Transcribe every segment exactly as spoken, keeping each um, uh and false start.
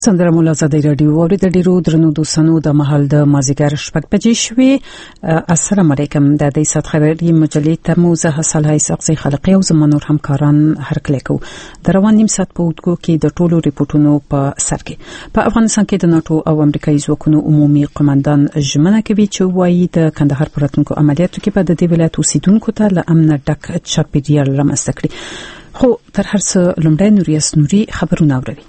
سندره مولا زاده رادیو او د ډیرو درنو دوستانو د محل د مازیګر شپږ بجې شوې. السلام علیکم. د دې سات خبري مجلې ته مو زه صالحي سقسي خلقي او زمونږ همکاران هرکلی کو. د روان نیم سات په وټکو کې د ټولو ریپورتونو په سر کې په افغانستان کې د ناتو او امریکایي ځواکونو عمومي قومندان ژمنه کوي چې وايي د کندهار پر راتلونکو عملیاتو کې په د دې ولایت اوسیدونکو ته له امن ډک چاپیریال رامنځته کړي. خو تر هر څه لومړی نوریاس نوري خبرونه اوري.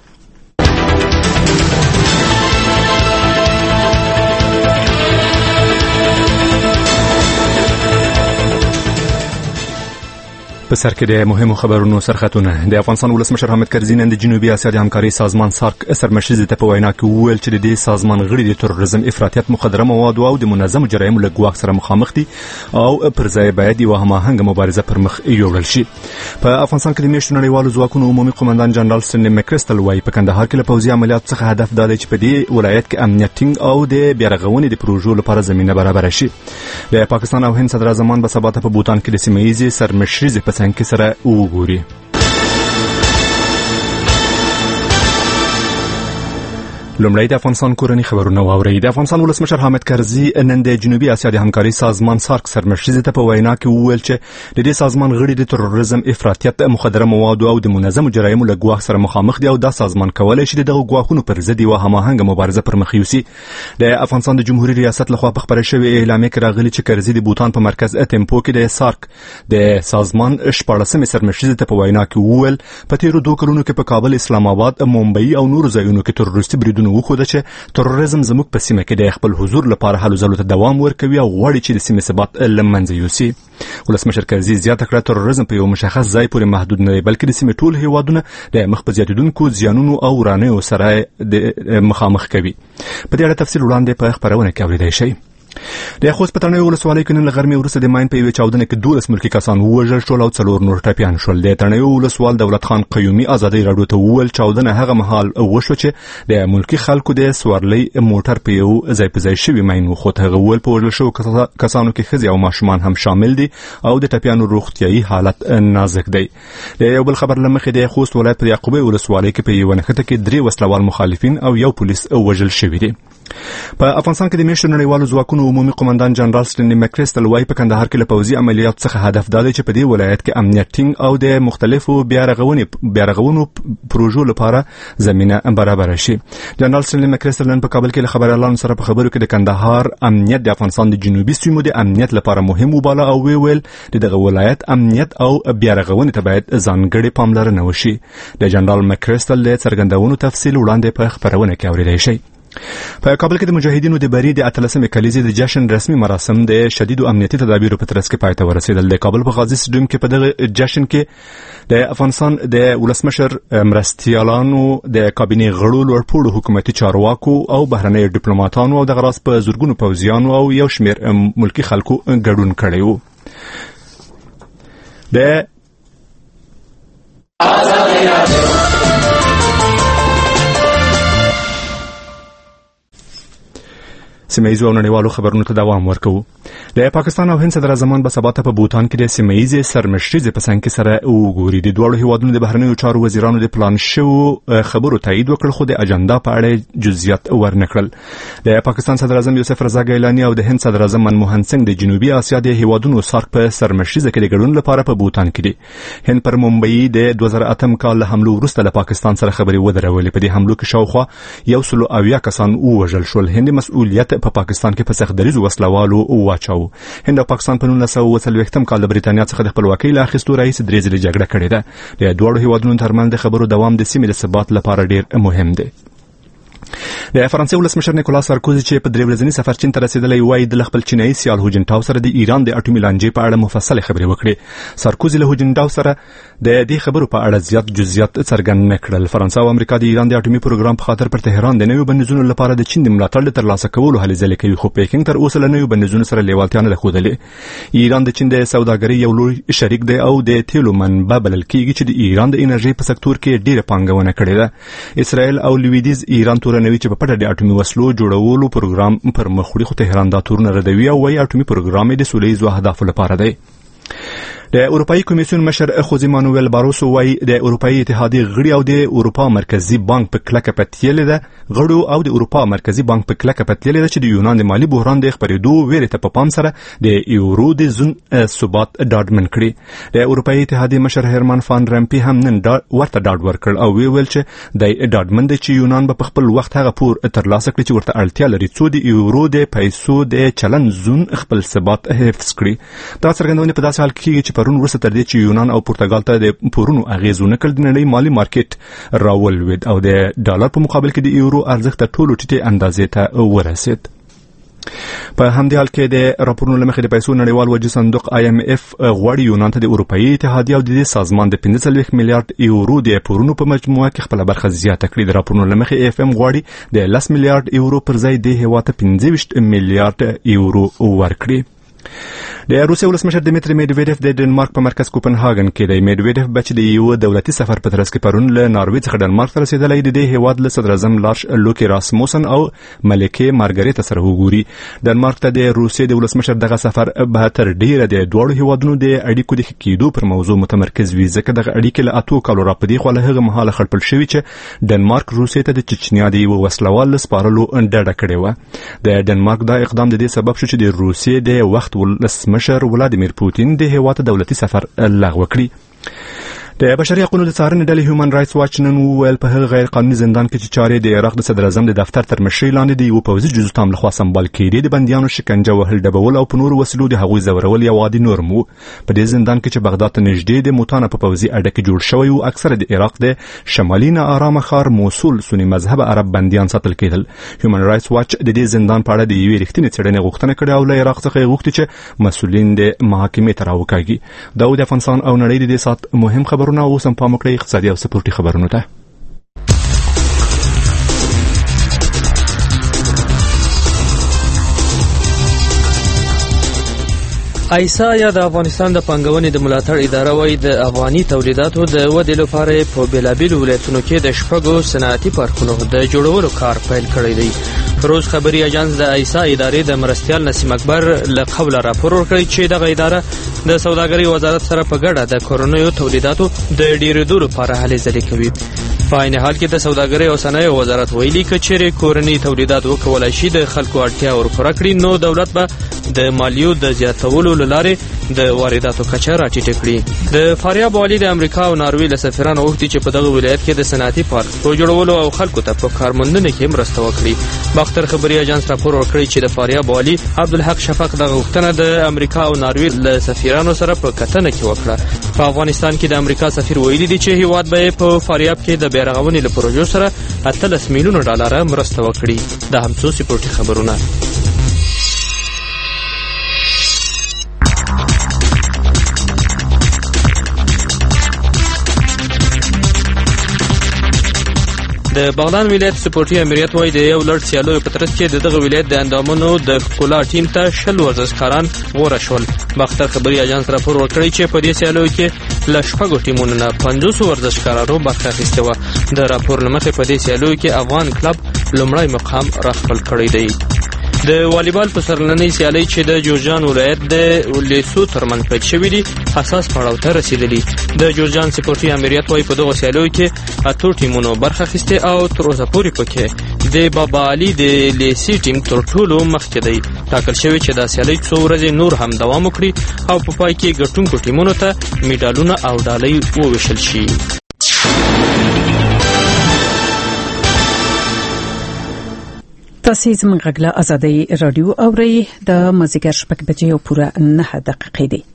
په سر کې د مهمو خبرونو سرخطونه. د افغانستان ولسمشر حامد کرزي نن د جنوبي اسیا د همکاري سازمان سارک سرمشري ته په وینا کې وویل چې د دې سازمان غړي د تروریزم، افراطیت، مخدره مواد او د منظم جرایمو له ګواښ سره مخامخ دي او پر ځای باید یو هماهنګه مبارزه پر مخ یوړل شي. په افغانستان کې د میشتو نړیوالو ځواکونو عمومي قومندان جنرال ستنلی مکریسټل وايي په کندهار کې له پوځي عملیاتو څخه هدف دا دی چې په دې ولایت کې امنیت ټینګ او د بیارغونې د پروژو لپاره زمينه برابر شي. د پاکستان او هند صدر اعظمان به سبا په بوتان کې د سیمه‌ییزې سرمشري په څنګ کې سره وګوري. لومړی د افغانستان کورنی خبرونه واوري. د افغانستان ولسمشر حامد کرزي نن د جنوبي اسیا د همکاري سازمان سارک سرمشري ته په وینا کې وویل چې د دې سازمان غړي د تروریزم، افراطیت، مخدره مواد او د منظم جرایمو له ګواښ سره مخامخ دي او دا سازمان کولای شي دغه ګواښونو پر ضد یو هماهنګه مبارزه پر مخ یوسي. د افغانستان د جمهوریت ریاست لخوا په خبره شوې اعلامیه کې راغلي چې کرزي د بوتان په مرکز اتمپو کې د سارک د سازمان شپاړسمې سرمشري ته په وینا کې وویل په تیرو دوه کلونو کې په کابل، اسلام آباد، ممبئی او نورو ځایونو کې تروریستي بریدونه وخوده چې تروریزم زموږ په سیمه کې د خپل حضور لپاره هلو ځلو ته دوام ورکوي او غواړي چې د سیمې ثبات لمنځه یوسي. ولسمشر کرزي زیاته کړه تروریزم په یو مشخص ځای پورې محدود نه دی بلکې د سیمې ټول هیوادونه د مخ په زیاتیدونکو زیانونو او ورانیو سره د مخامخ کوي. په دې اړه تفصیل وړاندې په خبرونه کې اوریدای شئ. د خوست پټنوي ولسوالۍ کې نن غرمې وروسته د ماین په یوه چاودنه کې دولس ملکي کسان ووژل شول او څلور نور ټپیان شول. د تڼیو ولسوال دولت خان قیومي ازادي راډیو ته وویل چاودنه هغه مهال وشو چې د ملکي خلکو د سوارلۍ موټر په یو ځای په ځای شوی ماین وخوت. هغه وویل په وژل شو کسانو کې ښځې او ماشومان هم شامل دي او د ټپیانو روغتیايي حالت نازک دی. د یو بل خبر لمخې د خوست ولایت په یعقوبی ولسوالۍ کې په یوه نښته کې درې وسلوال مخالفین او یو پولیس وژل شوی دی. په افغانستان کې د میشتو نړیوالو ځواکونو عمومي قومندان جنرال ستنلی مکریسټل وايي په کندهار کې له پوځي عملیاتو څخه هدف دا دی چې په دې ولایت کې امنیت ټینګ او د مختلفو بیارغونې بیارغونو پروژو لپاره زمينه برابر شي. جنرال ستنلی مکریسټل نن په کابل کې له خبريالانو سره په خبرو کې د کندهار امنیت د افغانستان د جنوبي سیمو د امنیت لپاره مهم وباله او ویل د دغه ولایت امنیت او بیارغونې ته باید ځانګړې پاملرنه وشي. د جنرال مکریسټل د څرګندونو تفصیل وړاندې په خبرونه کې اوریدای شئ. په کابل کې د مجاهدینو د بری د اتلسمې کلیزې د جشن رسمي مراسم د شدیدو امنیتي تدابیرو په ترڅ کې پای ته ورسېدل. د کابل په غازي سټډیوم کې په دغه جشن کې د افغانستان د ولسمشر مرستیالانو، د کابینې غړو، لوړپوړو حکومتي چارواکو او بهرنۍ ډیپلوماټانو او د غراس په زورګونو پوځیانو او یو شمېر ملکی خلکو ګډون کړی و. د سیمه‌ییزو او نړیوالو خبرونو ته دوام ورکوو. د پاکستان او هند صدر اعظمان به سبا ته په بوتان کې د سیمه‌ییزې سرمشري په څنګ کې سره وګوري. د دوه هیوادونو د بهرنیو چارو وزیرانو د پلان شو خبرو تایید وکړ خو د اجنډا په اړه جزئیات ورنکړل. د پاکستان صدر اعظم یوسف رضا ګیلانی او د هند صدر اعظم منموهن سنگ د جنوبي اسیا د هیوادونو سارک په سرمشري کې د ګډون لپاره په بوتان کې دي. هند پر ممبئی د دوه زره اتم کال له حملو وروسته له پاکستان سره خبري ودرولې. په دې حملو کې شاوخوا یو سل او اویا کسان ووژل شول. هند مسؤلیت په پاکستان کې په سختدریزو وسلوالو واچاو. هند او پاکستان په نولس سوه اوه څلوېښتم کال د برېټانیا څخه د خپلواکۍ له اخیستو راهیسې درې ځلې جګړه کړې ده. د دوه هیوادونو ترمنځ د خبرو دوام د سیمې د ثبات لپاره ډیر مهم دی. د فرانسې ولسمشر نیکولا سارکوزي چې په درې ورځني سفر چین ته رسیدلی وایي د خپل چینایي سیال هوجنټاو سره د ایران د اټومي لانجې په اړه مفصل خبرې وکړې. سارکوزي له هوجنټاو سره د دې خبرو په اړه زیات جزئیات څرګند نه کړل. فرانسه او امریکا د ایران د اټومي پروګرام په خاطر پر تهران د نویو بندیزونو لپاره د چین د ملاتړ ترلاسه کولو هلې ځلې کوي خو پیکینګ تر اوسه له نویو بندیزونو سره لیوالتیا نه ده ښودلې. ایران د چین د سوداګرۍ یو لوی شریک دی او د تیلو منبع بلل کېږي چې د ایران د انرژۍ په سکتور کې ډیره پانګونه کړې ده. اسرائیل او لویدیز ایران تورنوي چې په پټه د اټومي وسلو جوړولو پروګرام پر مخ وړي خو تهران دا تورونه ردوي او وايي اټومي پروګرام د سولې اهدافو لپاره دی. د اروپאי کمیسیون مشر خوزی مانوئل باروسو وايي د اروپאי اتحادیه غړي او د اروپا مرکزی بانک په کلکه پتیلې ده غړو او د اروپا مرکزی بانک په کلکه پتیلې ده چې د یونان د مالی بحران د خبرېدو ویره ته په پام سره د یورو د زون ثبات ډاډمن کړي. د اروپאי اتحادیه مشر هرمان فان رامپی هم نن ورته ډاډ ورکړ او ویل چې د ډاډمن د چې یونان په خپل وخت هغه پور ترلاسه کړي چې ورته اړتیا لري څو د یورو د پیسو د چلن زون خپل ثبات حفظ کړي. دا څرګندونه په داسې حال کې چې پرون وروسته تر دې چې یونان او پرتګال ته د پورونو اغیزونه کړل د نړۍ مالی مارکیټ راولوید او د ډالر په مقابل کې د یورو ارزښت ټولو ټیټه اندازې ته ورسید. په همدې حال کې د راپورونو لمخې د پیسو نړیوال وجه صندوق آی ایم اف غواړي یونان ته د اروپאי اتحادیه او د دې سازمان د پنځه څلوېښت میلیارډ یورو د پورونو په مجموعه کې خپل برخه زیاته کړي. د راپورونو لمخې اف ام غواړي د لس میلیارډ یورو پر ځای د هیواد ته پنځه ویشت میلیارډ یورو ورکړي. د روسیې ولسمشر دمیتری میډویډیف د ډنمارک په مرکز کوپنهاګن کې د میډویډیف بچ د یو دولتي سفر په ترڅ کې پرون له ناروې څخه ډنمارک ته رسیدلی د دې هیواد له صدر اعظم لارش لوکی راسموسن او ملکه مارګریتا سره وګوري. ډنمارک ته د روسیې د ولسمشر دغه سفر به تر ډیره د دوړو هیوادونو د اړیکو د کېدو پر موضوع متمرکز وي ځکه دغه اړیکې له اتو کالو راپدې خو له هغه مهاله خړپل شوی چې ډنمارک روسیې ته د چچنیا د یو وسلوال سپارلو ډډه کړې و. د ډنمارک دا اقدام د دې سبب شو چې د روسیې د وخت ولسمشر ولادیمیر پوتین د هیواد دولتي سفر لغوه کړي. د بشري حقوقو د څارنې ډلې هیومن رائټس واچ نن وویل په هغه غیر قانوني زندان کې چې چارې د عراق د صدر اعظم د دفتر تر مشرۍ لاندې د یو پوځي جزو تام لخوا سمبال کېدې د بندیانو شکنجه وهل ډبول او په نورو وسیلو د هغوی زورول یو عادي نورم و. په دې زندان کې چې بغداد ته نږدې د موتانا په پوځي اډه کې جوړ شوی او اکثره د عراق د شمالي ناارامه ښار موصول سنی مذهب عرب بندیان ساتل کېدل. هیومن رائټس واچ د دې زندان په اړه د یوې رښتینې څېړنې غوښتنه کړې او له عراق څخه یې غوښتي چې مسؤلین د محاکمې ته راوکاږي. دا د افغانستان او نړۍ د دې سات مهم خبرونه اوس هم پام اقتصادي او سپورتي خبرونه ده. ایسا یا د افغانستان د پنګونې د ملاتړ اداره وايي د افغاني تولیداتو د ودې لپاره په بیلابیلو ولایتونو کې د شپږو صنعتي پارکونو د جوړولو کار پیل کړی دی. روز خبري اژانس د ایسا ادارې د مرستیال نسیم اکبر له قبل راپور ورکړی چې دغه اداره د سوداګرۍ وزارت سره په ګډه د کورنیو تولیداتو د ډیرېدو لپاره هلې ځلې کوي. په عین حال کې د سوداګرۍ او صنایعو وزارت ویلي که چیرې کورني تولیدات وکولای شي د خلکو اړتیا ورپوره کړي نو دولت به د مالیو د زیاتولو له لارې د وارداتو کچه راټیټه کړي. د فاریاب والي د امریکا او ناروې له سفیرانو غوښتي چې په دغه ولایت کې د صنعتي پارک په جوړولو او خلکو ته په کارموندنه کې مرسته وکړي. باختر خبري اژانس راپور ورکړی چې د فاریاب والي عبدالحق شفق دغه غوښتنه د امریکا او ناروې له سفیرانو سره په کتنه کې وکړه. په افغانستان کې د امریکا سفیر ویلي دی چې هیواد به په فاریاب کې د بیرغونې له پروژو سره اتلس میلیونه ډالر مرسته وکړي. دا هم څو سپورتي خبرونه. د بغلان ولایت سپورتي امریت وای د یو لړ سیالیو په ترڅ کې دغه ولایت د اندامونو د ښکلا ټیم ته شل ورزشکاران غوره شول. باختر خبري اژانس راپور ورکړی چې په دې سیالیو کې له شپږو ټیمونو نه پنځوس ورزشکارانو برخه اخیستې وه. د راپور له مخې په دې سیالیو کې افغان کلب لومړی مقام راخپل کړی دی. د والیبال په سرلنۍ سیالۍ چې د جوزجان ولایت د لیسو ترمنځ پیل شوې دي حساس پړاو ته رسیدلي. د جوزجان سپورتي امریت وایي په دغو سیالیو کې اتو ټیمونو برخه اخیستې او تر اوسه پورې پکې د بابا علي د لیسي ټیم تر ټولو مخکې دی. ټاکل شوی چې دا سیالۍ څو ورځې نور هم دوام وکړي او په پای کې ګټونکو ټیمونو ته میډالونه او ډالۍ وویشل شي. تاسو زموږ غږ له آزادۍ رادیو اورئ. د مازیګر شپږ بجې او پوره نهه دقیقې دي.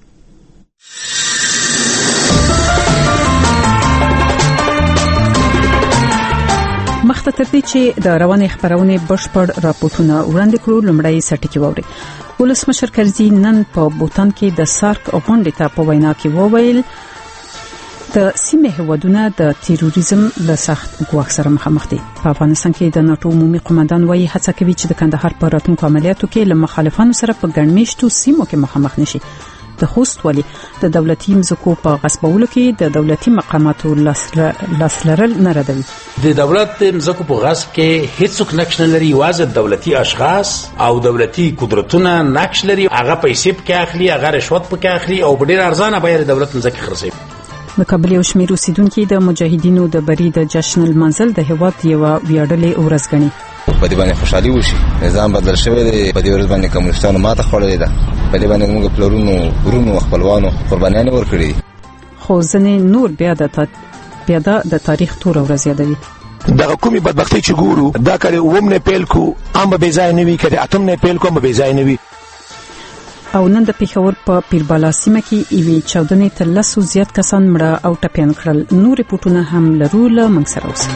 مخته تر دې چې د روانې خبرونه بشپړ راپورټونه وړاندې کړو لومړی سټکی ووري. ولسمشر کرزي نن په بوتان کې د سارک غونډې ته په وینا کې وویل د سیمه هیوادونه د تیروریزم له سخت ګواښ سره مخامخ دي. په افغانستان کې د ناتو عمومي قومندان وايي هڅه کوي چې د کندهار په راتلونکو عملیاتو کې له مخالفانو سره په ګڼ مېشتو سیمو کې مخامخ نشي. د خوست ولي د دولتي مزکو په غصبولو کې د دولتي مقاماتو لاسلرل نه ردوي. د دولت مزکو په غصب کې هیڅوک نقش نه لري، واځ دولتي اشخاص او دولتي قدرتونه نقش لري، هغه پیسې پکې اخلي، هغه رشوت پکې اخلي او ډیر ارزانه بیه د دولت مزکه خرڅوي. د کابل یو شمېر اوسیدونکو د مجاهدینو د بری د جشن المنزل د هیواد یو ویاړلې ورځ ګڼي. په دې باندې خوشحالي وشي، نظام بدل شوی دی، په دې ورځ باندې کمونستانو ماته خوړلې ده، په دې باندې موږ پلرونو ورونو خپلوانو قربانیان ورکړي. خو ځنې نور بیا د بیا د تاریخ تور ورځ یادوي. دا کومي بدبختی چې ګورو دا کړي ومنه پیل کو ام به ځای نه وی کړي، اتم نه پیل کو ام به ځای نه وی. او نن د پیښور په پیربالا سیمه کې ایوي چودنې تر لسو زیات کسان مړه او ټپيان کړل. نور پټونه هم لرو له موږ سره اوسئ.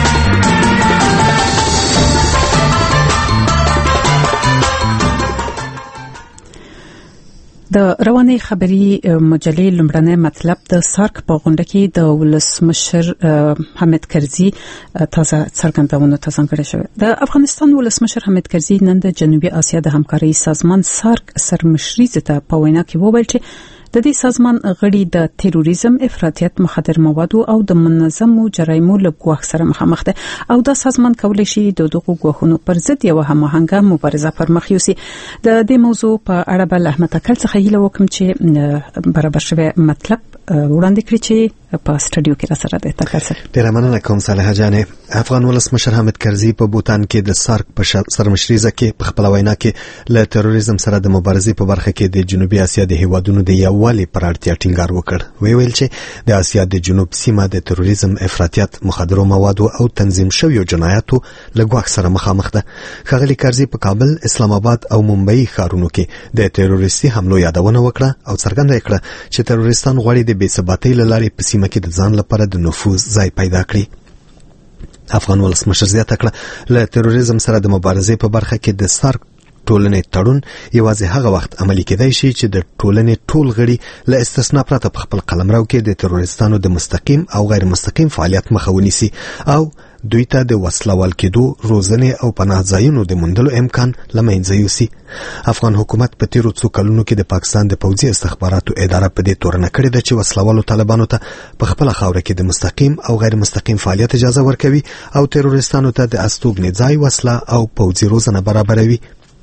د رواني خبري مجلې لمړنۍ مطلب د سارک په غونډه کې د ولسمشر حامد کرزي تازه څرګندونه څنګه شوه. د افغانستان ولسمشر حامد کرزي نن د جنوبي اسیا د همکاري سازمان سارک سرمشري ته په وینا کې وویل چې د دې سازمان غړي د تروریزم، افراطیت، مخدر موادو او د منظمو جرایمو له ګواښ سره مخامخ ده او دا سازمان کولی شي د دغو ګواښونو پر ضد یو هماهنګه مبارزه پر مخ یوسي. د دې موضوع په اړه بل احمد اکل څخه هیله وکم چې برابر شوی مطلب وړاندې کړی چې په سټډیو کې را سره ده. تکاسر ډیر مننه کوم صالح جانې. افغان ولسمشر حامد کرزي په بوتان کې د سارک په سرمشري کې په خپل وینا کې له تروریزم سره د مبارزې په برخه کې د جنوبي اسیا د هیوادونو د یووالي پر اړتیا ټینګار وکړ. وی ویل چې د اسیا د جنوب سیمه د تروریزم، افراطیت، مخدرو موادو او تنظیم شویو جنایاتو له ګواښ سره مخامخ ده. ښاغلي کرزي په کابل، اسلام آباد او ممبئی ښارونو کې د تروریستي حملو یادونه وکړه او څرګنده کړه چې تروریستان غواړي د بې ثباتۍ له لارې په سیمه کې د ځان لپاره د نفوذ ځای پیدا کړي. افغان ولسمشر زیاته کړه له تروریزم سره د مبارزې په برخه کې د سارک ټولنې تړون یوازې هغه وخت عملي کېدای شي چې د ټولنې ټول غړي له استثنا پرته په خپل قلمرو کې د تروریستانو د مستقیم او غیر مستقیم فعالیت مخه ونیسي او دوی ته د وسلوال کېدو، روزنې او پناه ځایونو د موندلو امکان له منځه یوسي. افغان حکومت په تیرو څو کلونو کې د پاکستان د پوځي استخباراتو اداره په دې تورنه کړې ده چې وسلوالو طالبانو ته په خپل خاوره کې د مستقیم او غیر مستقیم فعالیت اجازه ورکوي او تروریستانو ته د استوګنې ځای، وسله او پوځي روزنه برابروي.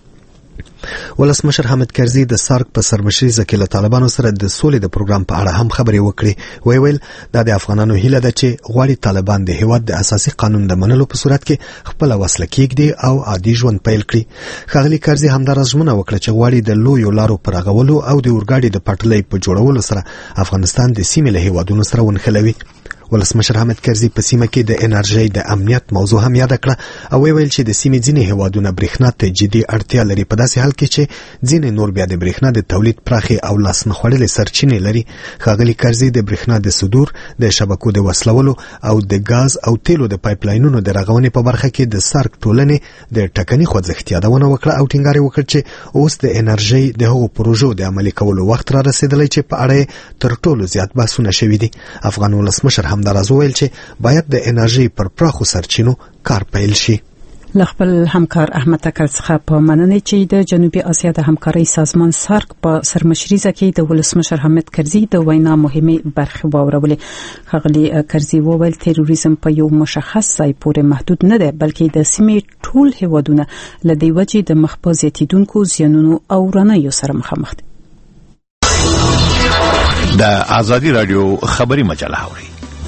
ولسمشر حامد کرزي د سارک په سرمشري کې له طالبانو سره د سولې د پروګرام په اړه هم خبرې وکړې. وی ویل دا د افغانانو هیله ده چې غواړي طالبان د هیواد د اساسي قانون د منلو په صورت کې خپل وسله کېږدي او عادي ژوند پیل کړي. ښاغلي کرزي همدارس ژمنه وکړه چې غواړي د لویو لارو پر رغولو او د اورګاډي د پټلۍ په جوړولو سره افغانستان د سیمې له هیوادونو سره ونښلوي. ولسمشر حامد کرزي په سیمه کې د انرژي د امنیت موضوع هم یاد کړه او ویل چې د سیمې ځینې هیوادونه برېښنا ته جدي اړتیا لري، په داسې حال کې چې ځینې نور بیا د برېښنا د تولید پراخي او لاس نه خوړلې سرچینې لري. ښاغلي کرزي د برېښنا د صدور، د شبکو د وصلولو او د غاز او تیلو د پایپ لاینونو د رغونې په برخه کې د سارک ټولنې د ټکني خوځښت یادونه وکړه او ټینګار وکړ چې اوس د انرژي د هغو پروژو د عملي کولو وخت را رسیدلی چې په اړه تر ټولو زیات بحثونه شوي دي. افغان ولسمشر همدارس وویل چې باید د انرژي پر پراخو سرچینو کار پیل شي. له خپل همکار احمد اکل څخه په مننې چې د جنوبي اسیا د همکارۍ سازمان سارک په سرمشري کې د ولسمشر حامد کرزي د وینا مهمه برخه واورولې. ښاغلي کرزي وویل تروریزم په یو مشخص ځای پورې محدود نه دی بلکې د سیمې ټول هیوادونه له دې وجې د مخ په زیاتیدونکو زیانونو او رانیو سره مخامخ دي. د آزادي رادیو خبري مجله اوري.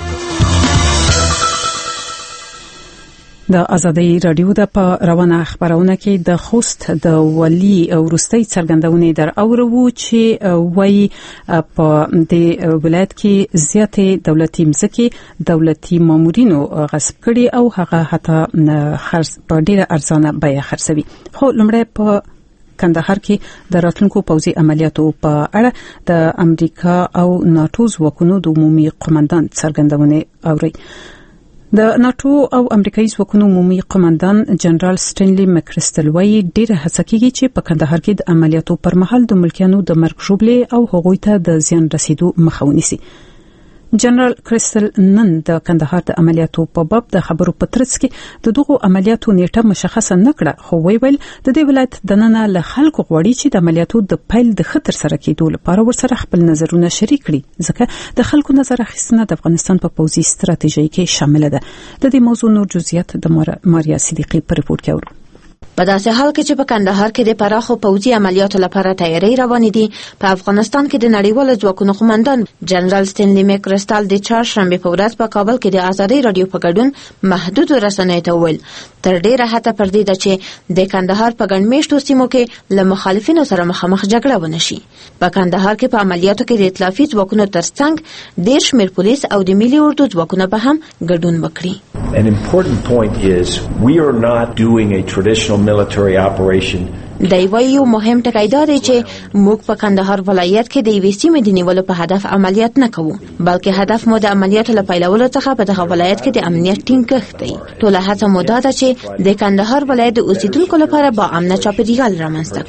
د آزادي رادیو د په روانه خبرونه کې د خوست د ولي ورستۍ څرګندونې در اورو چې وایي په د ولایت کې زیاتې دولتي مځکې دولتي مامورینو غصب کړي او هغه حتی خرڅ په ډیره ارزانه بیه خرڅوي. خو لمړی په کندهار کې د راتلونکو پوځي عملیاتو په اړه د امریکا او ناتو ځواکونو د عمومي قومندان څرګندونه اوري. د ناتو او امریکایي ځواکونو عمومي قومندان جنرال سټینلی مکرستل وایي ډیره هڅه کیږي چې په کندهار کې د عملیاتو پر مهال د ملکیانو د مرګ ژوبلې او هغوی ته د زیان رسیدو مخه ونیسي. جنرال کریستل نن د کندهار د عملیاتو په باب د خبرو پترڅ کې د دغو عملیاتو نیټه مشخصه نکړه، خو ویل د دې ولایت د نن له خلکو غوړي چې د عملیاتو د پیل د خطر سره کېدو لپاره ورسره خپل نظرونه شریک کړي، ځکه د خلکو نظر اخیستنه د افغانستان په پوځي ستراتیژۍ کې شامل ده. د دې موضوع نور جزئیات د ماریا صدیقی په ریپورت کې اورو. په داسې حال کې چې په کندهار کې د پراخو پوځي عملیاتو لپاره تیاری روانې دي، په افغانستان کې د نړیوالو ځواکونو قومندان جنرال ستنلی میکرستال د چهارشنبه په ورځ په کابل کې د آزادۍ رادیو په ګډون محدود رسنیو ته وویل تر ډیره هڅه پر دې ده چې د کندهار په ګڼ میشتو سیمو کې له مخالفینو سره مخامخ جګړه ونه شي. په کندهار کې په عملیاتو کې د ائتلافي ځواکونو ترڅنګ ډېر شمېر پولیس او د ملي اردو ځواکونه به هم ګډون وکړي. An important point is we are not doing a traditional military operation. دای وایي یو مهم ټکی دا دی چې موږ په کندهار ولایت کې د یوې سیمې د نیولو په هدف عملیات نه کوو، بلکې هدف مو د عملیاتو له پیلولو څخه په دغه ولایت کې د امنیت ټینګښت دی. ټوله هڅه مو دا ده چې د کندهار ولایت د اوسیدونکو لپاره با امنه چاپیریال رامنځته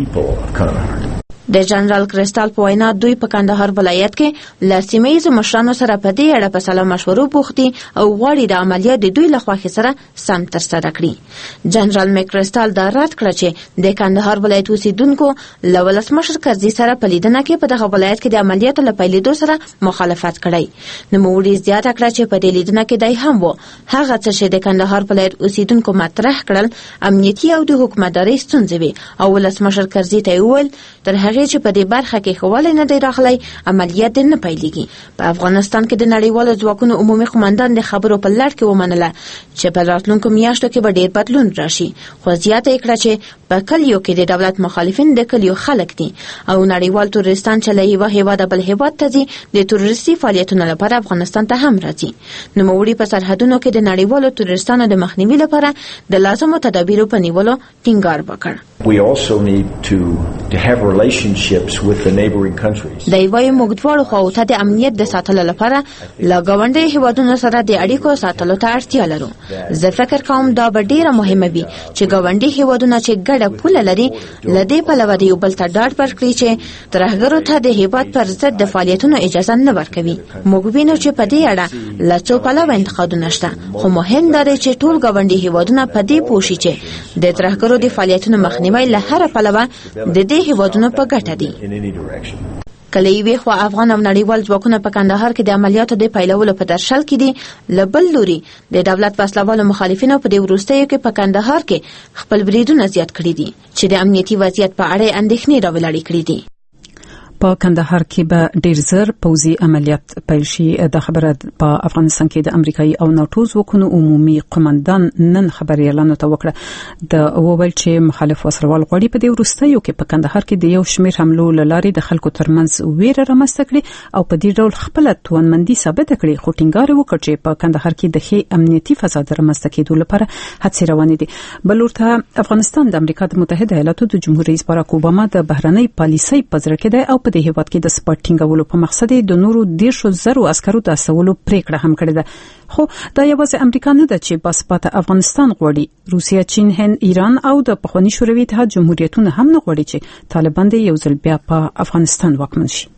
کړو. د جنرال کریستال په وینا دوی په کندهار ولایت کې له سیمه‌ییزو مشرانو سره په دې اړه په سلا مشورو بوخت دي او غواړي د عملیات د دوی له خوښې سره سم ترسره کړي. جنرال میکرستال دا رد کړه چې د کندهار ولایت اوسیدونکو له ولسمشر کرزي سره په لیدنه کې په دغه ولایت کې د عملیاتو له پیلېدو سره مخالفت کړی. نوموړي زیاته کړه چې په دې لیدنه کې دی هم و هغه څه چې د کندهار ولایت اوسیدونکو مطرح کړل امنیتي او د حکومتدارۍ ستونزې وي او ولسمشر کرزي ته وویل تر هغه چې په دې برخه کې خواله نه دی راغلی عملیات نه پیلېږي. په افغانستان کې د نړیوالو ځواکونو عمومي قومندان د خبرو په لړ کې ومنله چې په راتلونکو میاشتو کې به ډېر بدلون راشي، خو زیاته یې کړه چې په کلیو کې د دولت مخالفین د کلیو خلک دي او نړیوال تورستان چې له یوه هېواده بل هېواد ته ځي د تورستي فعالیتونو لپاره افغانستان ته هم راځي. نوموړي په سرحدونو کې د نړیوالو تورستانو د مخنیوي لپاره د لازمو تدابیرو په نیولو ټینګار وکړ. We also need to to have relationships with the neighboring countries. د یوې موږدوړو خواته د امنیت د ساتلو لپاره له ګاونډي هیوادونو سره د اړیکو ساتلو ته اړتیا لرو. زه فکر کوم دا به ډیره مهمه وي چې ګاونډي هیوادونه چې ګډه پوله لري لدې په لور یو بل ته ډاډ ورکړي چې ترهګرو ته د هیواد پر ضد د فعالیتونو اجازه نه ورکوي. موږ وینو چې په دې اړه له څو پلوه انتقادونه شته، خو مهم دا دی چې ټول ګاونډي هیوادونه په دې پوه شي چې د ترهګرو د فعالیتونو مخنیوی له هر پلوه د دې هیوادونو په ګټه دی. کله یوې خوا افغان او نړیوال ځواکونه په کندهار کې د عملیاتو د پیلولو په درشل کې دي، له بل لوري د دولت وسلوالو مخالفینو په دې وروستیو کې په کندهار کې خپل بریدونه زیات کړي دي چې د امنیتي وضعیت په اړه اندېښنې راولاړې کړي دي. په کندهار کې به ډیر زر پوځي عملیات پیل شي. د خبره په افغانستان کې د امریکایي او ناتو ځواکونو عمومي قومندان نن خبري اعلان وکړ د وویل چې مخالف وسلوال غوړي په دې وروستیو کې په کندهار کې د یو شمېر حملو لاري د خلکو ترمنځ ویره رامنځته کړي او په دې ډول خپل توانمندي ثابت کړي، خو ټینګار وکړ چې په کندهار کې د ښې امنیتي فضا د رامنځته کېدو لپاره هڅې روانې دي. بل ورته افغانستان د امریکا د متحده ایالاتو د جمهور رئیس باراک اوباما د بهرنۍ پالیسۍ په ځر کې دی او په دې هیواد کې د سپورت ټینګولو په مقصد د نورو دیرشو زرو عسکرو د استولو پریکړه هم کړې ده. خو دا یوازې امریکا نه ده چې باسپاته افغانستان غواړي، روسیا، چین، هند، ایران او د پخواني شوروي اتحاد جمهوریتونه هم نه غواړي چې طالبان د یو ځل بیا په افغانستان واکمن شي.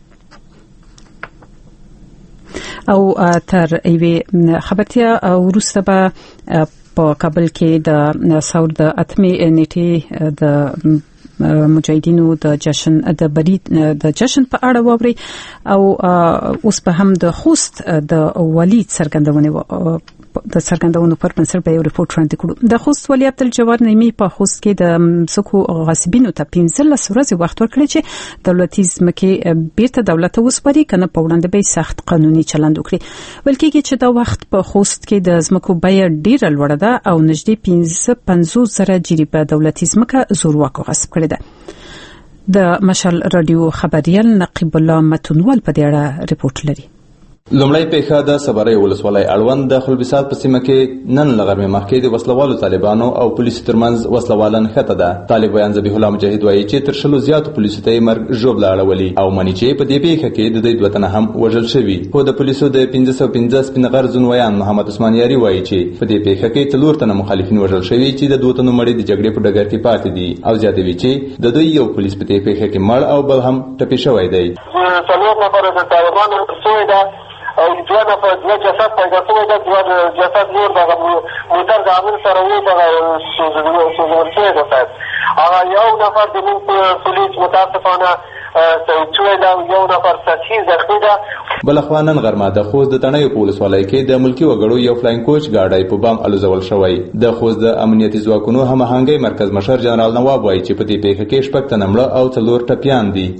او تر ایوه خبرتیا وروسته به په کابل کې د ساور د اتمې نیټې د مجاهدینو د جشن د برید د جشن په اړه ووري او اوس په هم د خوست د ولید څرګندونه د څرګندونو پر بنسټ به یو ریپورت وړاندې کړو. د خوست ولي عبدالجواد نعیمي په خوست کې د مسکو غاصبینو ته پنځلس ورځې وخت ورکړی چې دولتي ځمکې بیرته دولت ته وسپاري، کنه په وړاندې به سخت قانوني چلند وکړي. ویل کېږي چې دا وخت په خوست کې د ځمکو بیه ډیره لوړه ده او نږدې پنځه پنځوس زره جریبه دولتي ځمکه زورواکو غصب کړې ده. د مشال رادیو خبريال نقیب الله متونوال په دې اړه ریپورت لري. لومړی پیښه د صبري ولسوالۍ اړوند د خلبسات په سیمه کې نن لغرمه مخکې د وسلوالو طالبانو او پولیسو ترمنځ وسلوالن خطه ده. طالب بیان ذبیح الله مجاهد وایي چې تر شلو زیاتو پولیسو ته مرګ ژوبله اړولي او مني چې په دې پیښه کې د دوی دوه تنه هم وژل شوي. خو د پولیسو د پنځه سوه پنځه سپین غر ځونویان محمد عثمان یاري وایي چې په دې پیښه کې څلور تنه مخالفین وژل شوي چې د دوه تنو مړي د جګړې په ډګر کې پاتې دي او زیاتوي چې د دوی یو پولیس په دې پیښه کې مړ او بل هم ټپي شوی دی. څلور نفره د طالبانو شوي ده او دوه نفر دوه جسد پیدا شوی ده، دوه جسد نور دغه موټر د امیر سره و دغه سوځول شوی ده صاحب. هغه یو نفر د موږ پولیس متاسفانه شهید شوی ده، یو نفر سطحي زخمي ده. بلخوا نن غرمه د خوست د تڼیو په ولسوالۍ کې د ملکي وګړو یو فلاین کوچ ګاډی په بام الوزول شوی. د خوست د امنیتي ځواکونو هماهنګۍ مرکز مشر جنرال نواب وایي چې په دې پیښه کې شپږ تنه مړه او څلور ټپیان دي.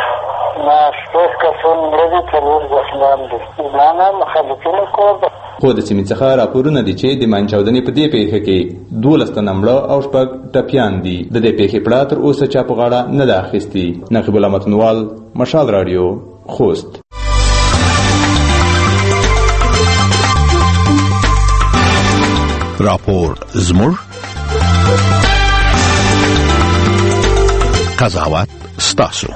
خو د سیمې څخه راپورونه دي چې د ماینچاودنې په دې پیښه کې دولس تنه مړه او شپږ ټپیان دي. د دې پیښې پړه تر اوسه چا په غاړه نه ده اخیستې. نقیب الله متنوال، مشال راډیو، خوست. راپور زموږ، قضاوت ستاسو.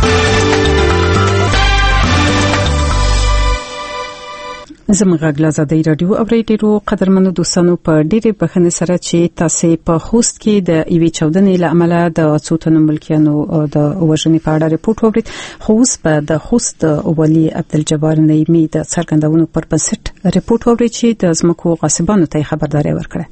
زموږ غږ له ازادۍ راډیو اوریدلو قدرمنو دوستانو په ډېرې بخښنې سره چې تاسو په خوست کې د ایوي چاودنې له امله د څو تنو ملکیانو د وژنې په اړه ریپورت واورید. خو اوس په د خوست ولي عبدالجبار نعیمي د څرګندونو پر بنسټ ریپورت واورید چې د ځمکو غاصبانو ته خبرداري ورکړه.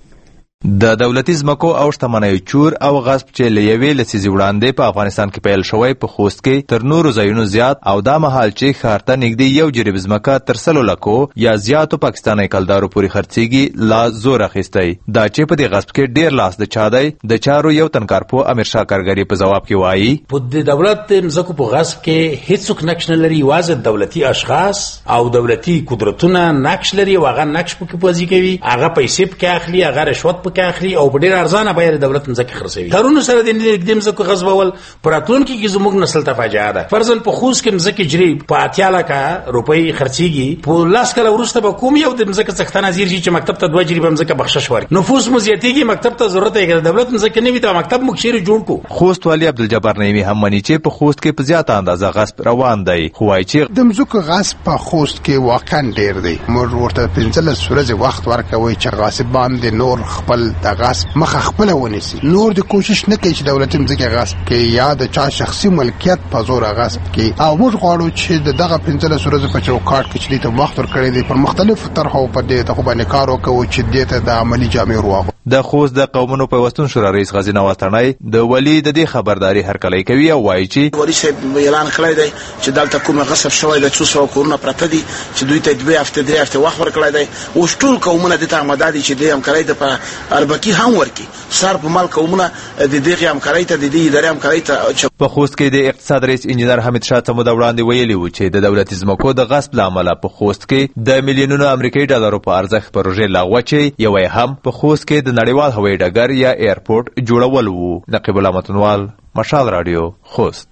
د دولتي ځمکو او شتمنیو چور او غصب چې له یوې لسیزې وړاندې په افغانستان کې پیل شوی په خوست کې تر نورو ځایونو زیات او دا مهال چې ښار ته نږدې یو جریب ځمکه تر سلو لکو یا زیاتو پاکستاني کلدارو پورې خرڅېږي لا زور اخیستی. دا چې په دې غصب کې ډېر لاس د چا دی د چارو یو تنکارپو امیرشاه کارګري په ځواب کې وایي په د دولت ځمکو په غصب کې هیڅوک نقش نه لري، یوازې دولتي اشخاص او دولتي قدرتونه نقش لري او هغه نقش پکې بازي کوي، هغه پیسې پکې اخلي، هغه رشوت پکې اخلي او په ډېر ارزانه بیه دولت مځکه خرڅوي. کارونو سره د نږدې مځکو غصبول پر راتلونکي کې زموږ نسل ته فاجعه ده. فرضاً په خوست کې مځکه جری په اتیا لکه روپۍ خرڅيږي، په لاس کله وروسته به کوم یو د مځکه څښتنه زیر شي چې مکتب ته دوه جری په مځکه بخښش ورکړي. نفوس مو زیاتېږي، مکتب ته ضرورت یې دولت مځکه نه وي ته مکتب مو شیر جوړ کو. خوست والي عبدالجبار نعیمي هم مني چې په خوست کې په زیاته اندازه غصب روان دی. خو وايي چې د مځکو غصب په خوست کې واقعا ډېر دی. موږ ورته پنځلس ورځې وخت ورکوي چې غاصبان د نور خپل د غصب مخه خپل ونیسي. نور د کوشش نه کوي چې دولت مځکه غصب کې یا د چا شخصي ملکیت په زور غصب کې. او موږ غواړو چې دغه پنځلس ورځې په چوکاټ کې چې د وخت ورکړي دي پر مختلفو طرحو په دې ته باندې کار وکړو چې دې ته د عملی جامې ورواغو. د خوست د قومونو پیوستون شورا رئیس غازی نواز تڼۍ د ولي د دې خبرداري هرکلی کوي او وایي چې ولي صاحب اعلان کړی دی چې دلته کومه غصب شوی د څو سوه کورونه پرته دي چې دوی ته دوه هفته درې هفته وخت ورکړی دی. اوس ټول قومونه دې ته آماده دي چې دې همکارۍ ته په اربکي هم ورکړي. سر په مال قومونه د دې همکارۍ ته د دې ادارې همکارۍ ته. په خوست کې د اقتصاد رئیس انجینر حمید شاه ته موده وړاندې ویلي و چې د دولتي ځمکو د غصب له امله په خوست کې د میلیونونو امریکایي ډالرو په ارزښت پروژې لغوه چې یو یې هم په خوست کې د نړیوال هوایي ډګر یا ایرپورټ جوړول وو. نقیب الله متنوال، مشال راډیو، خوست.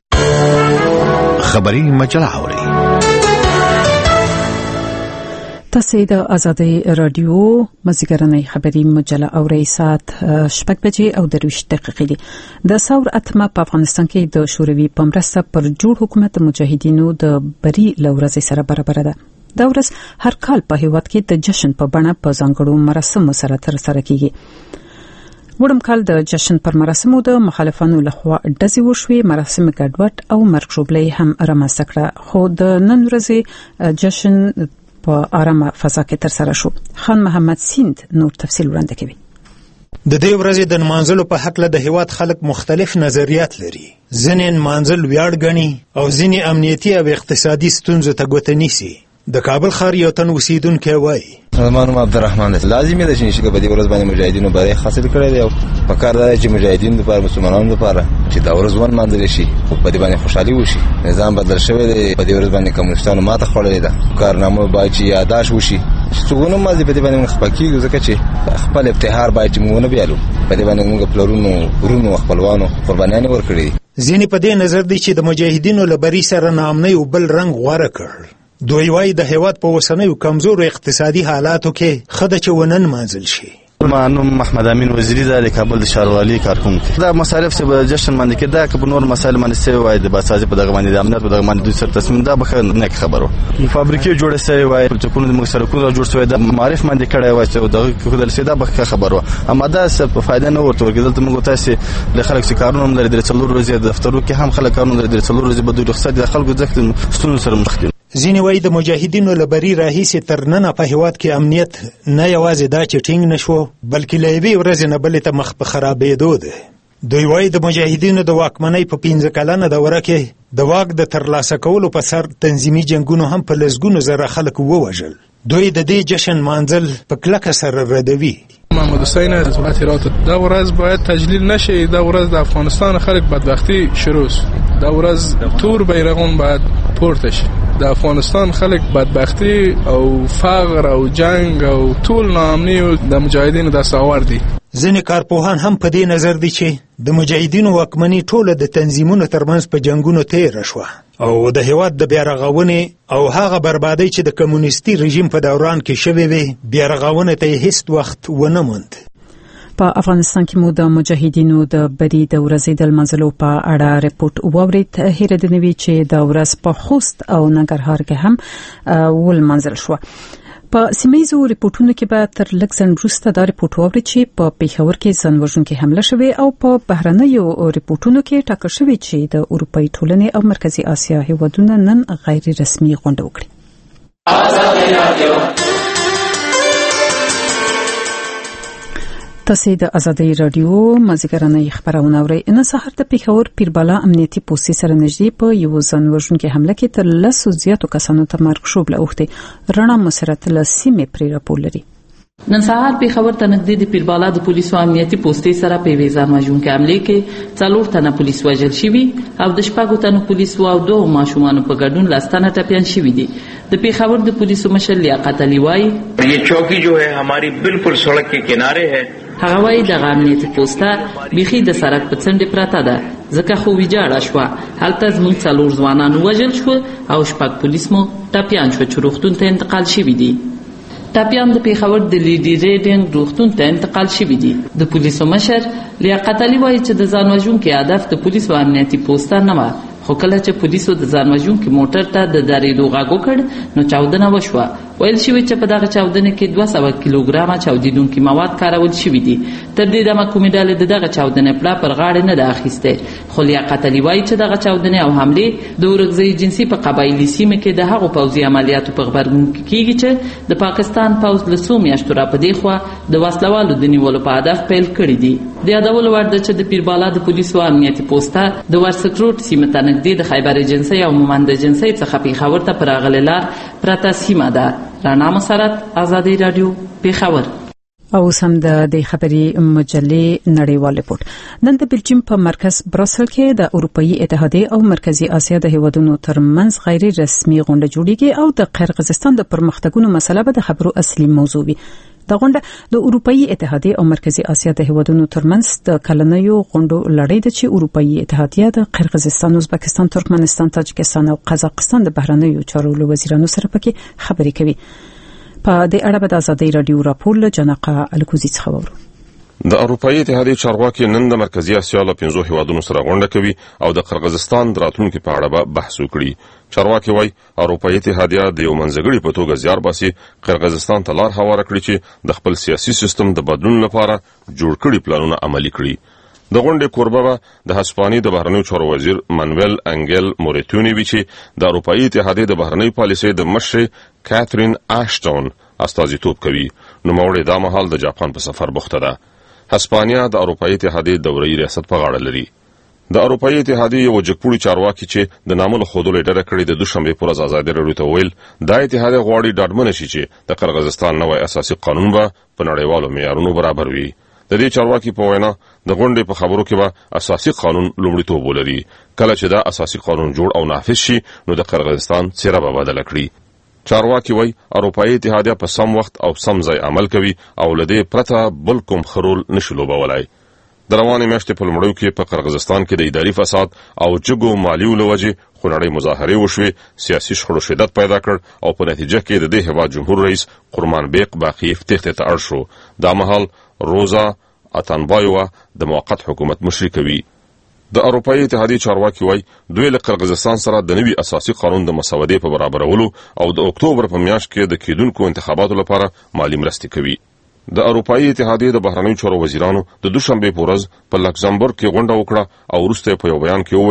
خبری مجله اوري تاسو د ازادۍ رادیو مزګرنۍ خبري مجله اوري. ساعت شپږ بجې او درویشت دقیقې دي. د ثور اتمه په افغانستان کې د شوروي په مرسته پر جوړ حکومت مجاهدینو د بری لورځ سره برابر ده. دا ورځ هر کال په هیواد کې د جشن په بڼه په ځانګړو مراسمو سره ترسره کیږي. وړم کال د جشن پر مراسمو د مخالفانو لخوا ډزې وشوې، مراسم ګډوډ او مرګ ژوبلې هم رامنځته کړه. خو د نن ورځې جشن په آرامه فضا کې ترسره شو. خان محمد سیند نور تفصیل وړاندې کوي. د دې ورځې د نمانځلو په حق له د هیواد خلک مختلف نظریات لري. ځینې نمانځل ویاړ ګڼي او ځینې امنیتي او اقتصادي ستونزو ته ګوته نیسي. د کابل ښار یو تن اوسیدونکی وایي زما نوم عبدالرحمن دی. لازمي ده چې په دې ورځ باندې مجاهدینو بری حاصل کړی دی او په کار دی چې مجاهدینو لپاره مسلمانانو لپاره چې دا ورځ ونمانځل شي او په دې باندې خوشحالي وشي. نظام بدل شوی دی، په دې ورځ باندې کمونستانو ماته خوړلې ده. کارنامه باید چې یاداش وشي. څوګونه مازی په دې باندې موږ خپکیږو ځکه چې خپل افتخار باید چې موږ نه بیالو. په دې باندې موږ پلرونو ورونو خپلوانو قربانیان ورکړي. ځینې په دې نظر دي چې د مجاهدینو له بری سره ناامنۍ او بل رنګ غوره کړ. دوی وايي د هیواد په اوسنیو کمزورو اقتصادي حالاتو کې خده چې ونن مانځل شي. ما نوم محمد امین وزیری د کابل د ښاروالۍ کارکونکي. دا مصارف چې په جشن باندې کې دا که په نور مسایل باندې سوی وای د باسازي په دغه باندې د امنیت په دغه باندې دوی سره تصمیم دا به نیک خبرو. فابریکې جوړې سوی وای، پروتوکول د سرکونو جوړ سوی د معرف باندې کړی وای چې دغه کېدل سي دا به خبرو. اما دا څه په فائدہ نه ورته ورګدل ته موږ تاسو د خلک چې کارونه هم لري د څلور ورځې د دفترو کې هم خلک کارونه لري د څلور ورځې په دوی رخصت د خلکو ځکه ستونزې سره مخ دي. ځینې وایي د مجاهدینو له بري راهیسې تر ننه په هیواد کې امنیت نه یوازې دا چې ټینګ نه شو بلکې له یوې ورځې نه بلې ته مخ په خرابېدو ده. دوی وایي د مجاهدینو د واکمنۍ په پنځه کلنه دوره کې د واک د ترلاسه کولو په سر تنظیمي جنګونو هم په لسګونو زره خلک ووژل. دوی د دې جشن مانځل په کلکه سره ردوي. محمد حسین از ولایت هرات، دا ورځ باید تجلیل نشي. دا ورځ د افغانستان خلک بدبختی شروع شو. دا ورځ تور بیرغون باید پورته شي. د افغانستان خلک بدبختی او فقر او جنگ او ټول ناامني د مجاهدینو د ساور دي. ځینې کارپوهان هم په دې نظر دي چې د مجاهدینو واکمني ټوله د تنظیمونو ترمنځ په جنګونو تیره شوه او د هیواد د بیارغونې او هغه بربادۍ چې د کمونیستي رژیم په دوران کې شوې وې بیارغونې ته یې هیڅ وخت ونه موند. په افغانستان کې مو د مجاهدینو د بری د ورځې د لمانځلو په اړه رپورټ واورید. هیره د نوي چې د ورځ په خوست او ننګرهار کې هم ولمانځل شو. په سیمایزو ریپورتونو کې به تر لږ ځنډ وروسته دا ریپورټ واورئ چې په پیښور کې ځانوژونکې حمله شوې او په بهرنیو ریپورتونو کې ټاکل شوې چې د اروپایي ټولنې او مرکزي اسیا هیوادونه نن غیر رسمي غونډه وکړي. تاسو د ازادي رادیو مازیګرانه خبرونه اورئ. نن سهار د پیښور پیربالا امنیتي پوسټ سره نږدې په یو ځانوژونکې حمله کې تر لسو زیاتو کسانو ته مرګ شوبله اوخته. رڼا مسرت له سیمې پرې راپور لري. نن سهار پیښور ته نږدې د پیربالا د پولیسو امنیتي پوسټ سره په وی ځانوژونکې حمله کې څلور تنه پولیس وژل شوي او د شپږو تنو پولیسو او دوه ماشومان په ګډون لاستانه ټپيان شوي دي. د پیښور د پولیسو مشر لیاقت علي وايي ये चौकी जो है हमारी बिल्कुल सड़क के किनारे है. هغه وايي د امنیتي پوسټه بيخي د سړک په څنډه پراته ده ځکه خو ویجاړه شوه. هلته زموږ څلور ځوانان وژل شو او شپږ پولیس مو ټپيان شو چې روغتون ته انتقال شوي دي. ټپيان د پیښور د لیډي ریډینګ روغتون ته انتقال شوي دي. د پولیسو مشر لیاقت علي وايي چې د ځانوژونکي هدف د پولیسو امنیتي پوسټه نه و، خو کله چې پولیسو د ځانوژونکي موټر ته د درېدو غږ وکړ نو چاودنه وشوه. ویل شوي چې په دغه چاودنه کې دوه سوه کیلوګرامه چاودیدونکي مواد کارول شوي دي. تر دې دمه کومې ډلې د دغه چاودنې پړه پر غاړه نه ده اخیستې. خو لیاقت علي وايي چې دغه چاودنې او حملې د ورکزۍ جنسي په قبایلي سیمه کې د هغو پوځي عملیاتو په غبرګون کې کیږي چې د پاکستان پوځ له څو میاشتو را پدې خوا د وسلوالو د نیولو په هدف پیل کړي دي. د یادولو وړ ده چې د پیربالا د پولیسو امنیتي پوسټه د ورسکروټ سیمه ته نږدې د خیبر ایجنسۍ او مومند ایجنسۍ څخه پیښور ته پر راغلې لار پرته سیمه ده. رڼا مسرت، ازادي رادیو، پیښور. او سم د دې خبري مجلې نړیوال رپورټ. نن د بلجیم په مرکز برسل کې د اروپאי اتحادیه او مرکزی اسیا د هیوادونو ترمنځ غیر رسمي غونډه جوړیږي او د قرغیزستان د پرمختګونو مسله به د خبرو اصلي موضوع وي. دا غونډه د اروپאי اتحادیه او مرکزی اسیا د هیوادونو ترمنځ د کلنیو غونډو لړۍ ده چې اروپאי اتحادیه د قرغیزستان، ازبکستان، ترکمنستان، تاجکستان او قزاقستان د بهرنیو چارو وزیرانو سره پکې خبرې کوي. په دې اړه به د ازادي رادیو راپور له جنقه الکوزي څخه وورو. د اروپאי اتحادیه چارواکي نن د مرکزی اسیا له پنځو هیوادونو سره غونډه کوي او د قرغیزستان د راتلونکي په اړه به بحث وکړي. چارواکي وايي اروپאי اتحادیه د یو منځګړي په توګه زیار باسي قرغیزستان ته لار هواره کړي چې د خپل سیاسي سیستم د بدلون لپاره جوړ کړي پلانونه عملي کړي. د غونډې کوربه به د هسپانیې د بهرنیو چارو وزیر مانویل انګل موريتونی وی چې د اروپאי اتحادیه د بهرنیو پالیسۍ د مشر کاترین آشټون استازیتوب کوي. نو موړې دا مهال د جاپان په سفر بوخته ده. هسپانیا د اروپאי اتحادیه دوري ریاست په غاړه لري. د اروپאי اتحادیه یو جګپوړي چارواکي چې د نامل خودلو ډېر کړي د دوشنبه پر ازادي رادیو ته ویل د اتحادیه غواړي ډاډمن شي چې د قرغیزستان نوې اساسي قانون به په نړیوالو معیارونو برابر وي. د دې چارواکي په وینا د غونډې په خبرو کې به اساسي قانون لومړیتوب ولري. کله چې دا اساسي قانون جوړ او نافذ شي نو د قرغیزستان څیره به بدل کړي. چارواکي وای اروپאי اتحادیه په سم وخت او سم ځای عمل کوي او لدې پرته بل کوم خرول نشي لوبولای. د روانې میاشتې په لومړیو کې په قرغیزستان کې د اداري فساد او جګو مالیو لوجې خونړۍ مظاهرې وشوې، سیاسي شخړو شدت پیدا کړ او په نتیجه کې د دې هیواد جمهور رئیس قرمان بیق باقیف تخته ته اړ شو. دا مهال روزا اتانبایوا د موقت حکومت مشري کوي. د اروپאי اتحادیه چارواکي وای دوی له قرغیزستان سره د نوي اساسي قانون د مسودې په برابرولو او د اکتوبر په میاشت کې د کېدونکو انتخاباتو لپاره مالی مرستې کوي. د اروپאי اتحادیه د بهرنیو چارو وزیرانو د دوشنبه په ورځ په لکزمبورګ کې غونډه وکړه او وروسته په یو بیان کې وویل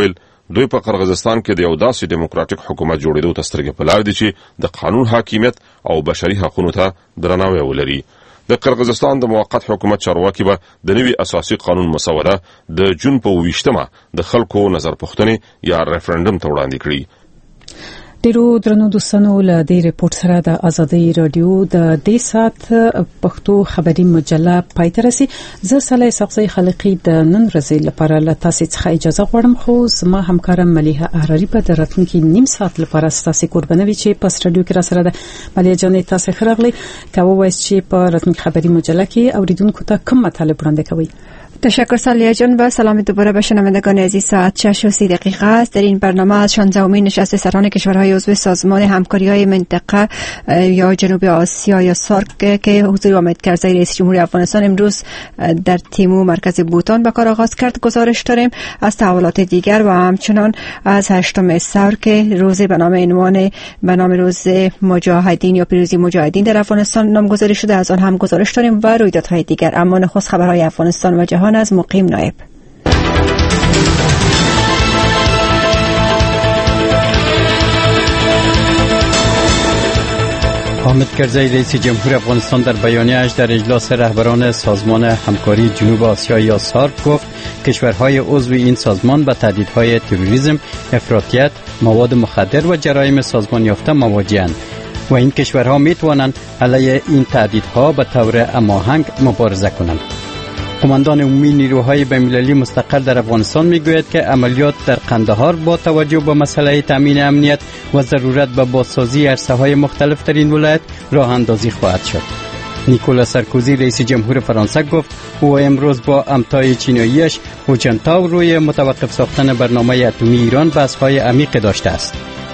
دوی په قرغیزستان کې د یو داسې دیموکراتیک حکومت جوړېدو ته سترګې په لار دي چې د قانون حاکمیت او بشري حقوقو ته درناوی ولري. د قرغیزستان د موقت حکومت چارواکي به د نوي اساسي قانون مسوده د جون په ویشتمه د خلکو نظر پوښتنې یا ریفرندم ته وړاندې کړي. ډیرو درنو دوستانو له دې ریپورت سره د ازادي رادیو د دې سات پښتو خبري مجله پای ته رسي. زه صالح سقزي خلقي د نن ورځې لپاره له تاسو څخه اجازه غواړم، خو زما همکار مليحه احراري په دراتونکو نیم ساعت لپاره تاسو قربانوي چې په سټډیو کې را سره ده. مليحه جانې تاسو خرغلي کوو وایي چې په راتلونکو خبري مجله کې اوریدونکو ته کوم مطالب وړاندې کوي. تشکر سالیه جان و سلام دوباره به شنوندگان عزیز. ساعت شش و سی دقیقه است. در این برنامه از شانزدهمین نشست سران کشورهای عضو سازمان همکاری‌های منطقه یا جنوب آسیا یا سارک که حضور حامد کرزی رئیس جمهوری افغانستان امروز در تیمو مرکز بوتان به کار آغاز کرد گزارش داریم. از تحولات دیگر و همچنان از هشتم سارک روز به نام عنوان به نام روز مجاهدین یا پیروزی مجاهدین در افغانستان نامگذاری شده، از آن هم گزارش داریم و رویدادهای دیگر. اما نخست خبرهای افغانستان و جهان از مقیم نایب. حامد کرزی رئیس جمهور افغانستان در بیانیه‌اش در اجلاس رهبران سازمان همکاری جنوب آسیا یا سارک گفت کشورهای عضو این سازمان با تهدیدهای تروریسم، افراطیت، مواد مخدر و جرایم سازمان یافته مواجه‌اند و این کشورها می‌توانند علیه این تهدیدها به طور هماهنگ مبارزه کنند. قماندان عمومی نیروهای بین‌المللی مستقر در افغانستان میگوید که عملیات در قندهار با توجه به مسئله تامین امنیت و ضرورت به بازسازی عرصه‌های مختلف در این ولایت راه اندازی خواهد شد. نیکولا سارکوزی رئیس جمهور فرانسه گفت او امروز با همتای چینی‌اش هو جنتاو روی متوقف ساختن برنامه اتمی ایران بحث‌های عمیق داشته است.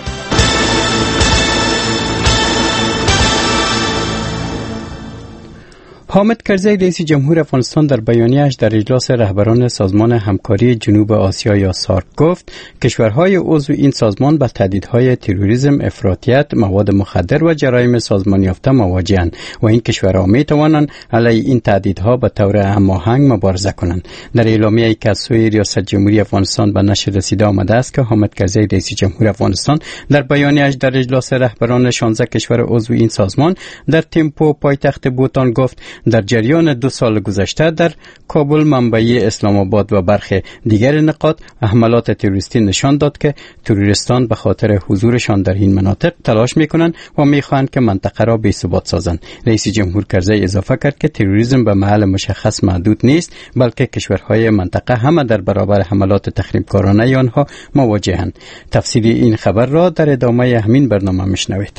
حامد کرزی رئیس جمهور افغانستان در بیانیه‌اش در اجلاس رهبران سازمان همکاری جنوب آسیا یا سارک گفت کشورهای عضو این سازمان با تهدیدهای تروریسم، افراطیت، مواد مخدر و جرایم سازمان یافته مواجه‌اند و این کشورها می‌توانند علیه این تهدیدها به طور هماهنگ مبارزه کنند. در اعلامیه‌ای که از سوی ریاست جمهوری افغانستان به نشر رسیده آمده است که حامد کرزی رئیس جمهور افغانستان در بیانیه‌اش در اجلاس رهبران شانزده کشور عضو این سازمان در تیمپو پایتخت بوتان گفت در جریان دو سال گذشته در کابل، منبع اسلام آباد و برخی دیگر نقاط حملات تروریستی نشان داد که تروریستان به خاطر حضورشان در این مناطق تلاش میکنند و میخواهند که منطقه را بی ثبات سازند. رئیس جمهور کرزی اضافه کرد که تروریسم به محل مشخص محدود نیست، بلکه کشورهای منطقه همه در برابر حملات تخریبکارانه آنها مواجهند. تفسیر این خبر را در ادامه همین برنامه میشنوید.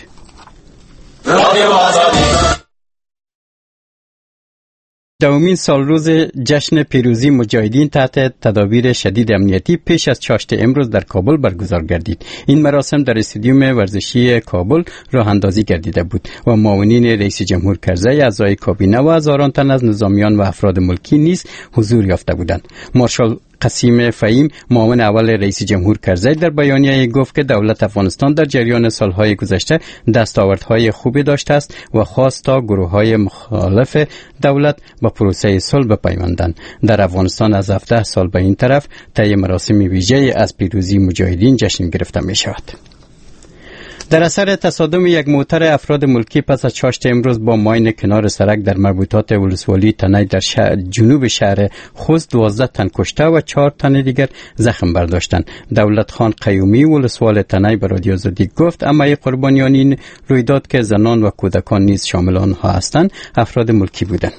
دومین سال روز جشن پیروزی مجاهدین تحت تدابیر شدید امنیتی پیش از چاشت امروز در کابل برگزار گردید. این مراسم در استادیوم ورزشی کابل راه اندازی گردیده بود و معاونین رئیس جمهور کرزی، اعضای کابینه و هزاران تن از نظامیان و افراد ملکی نیز حضور یافته بودند. مارشال قسیم فهیم معاون اول رئیس جمهور کرزی در بیانیه گفت که دولت افغانستان در جریان سالهای گذشته دستاوردهای خوبی داشته است و خواست تا گروه‌های مخالف دولت با پروسه صلح بپیوندند. در افغانستان از هفده سال به این طرف طی مراسم ویژه از پیروزی مجاهدین جشن گرفته می شود. در اثر تصادم یک موتر افراد ملکی پس از چاشت امروز با ماین کنار سرک در مربوطات ولسوالی تنی در شهر جنوب شهر خوست دوازده تن کشته و چهار تن دیگر زخم برداشتند. دولت خان قیومی ولسوال تنی به رادیو آزادی گفت اما قربانیان این رویداد که زنان و کودکان نیز شامل آنها هستند افراد ملکی بودند.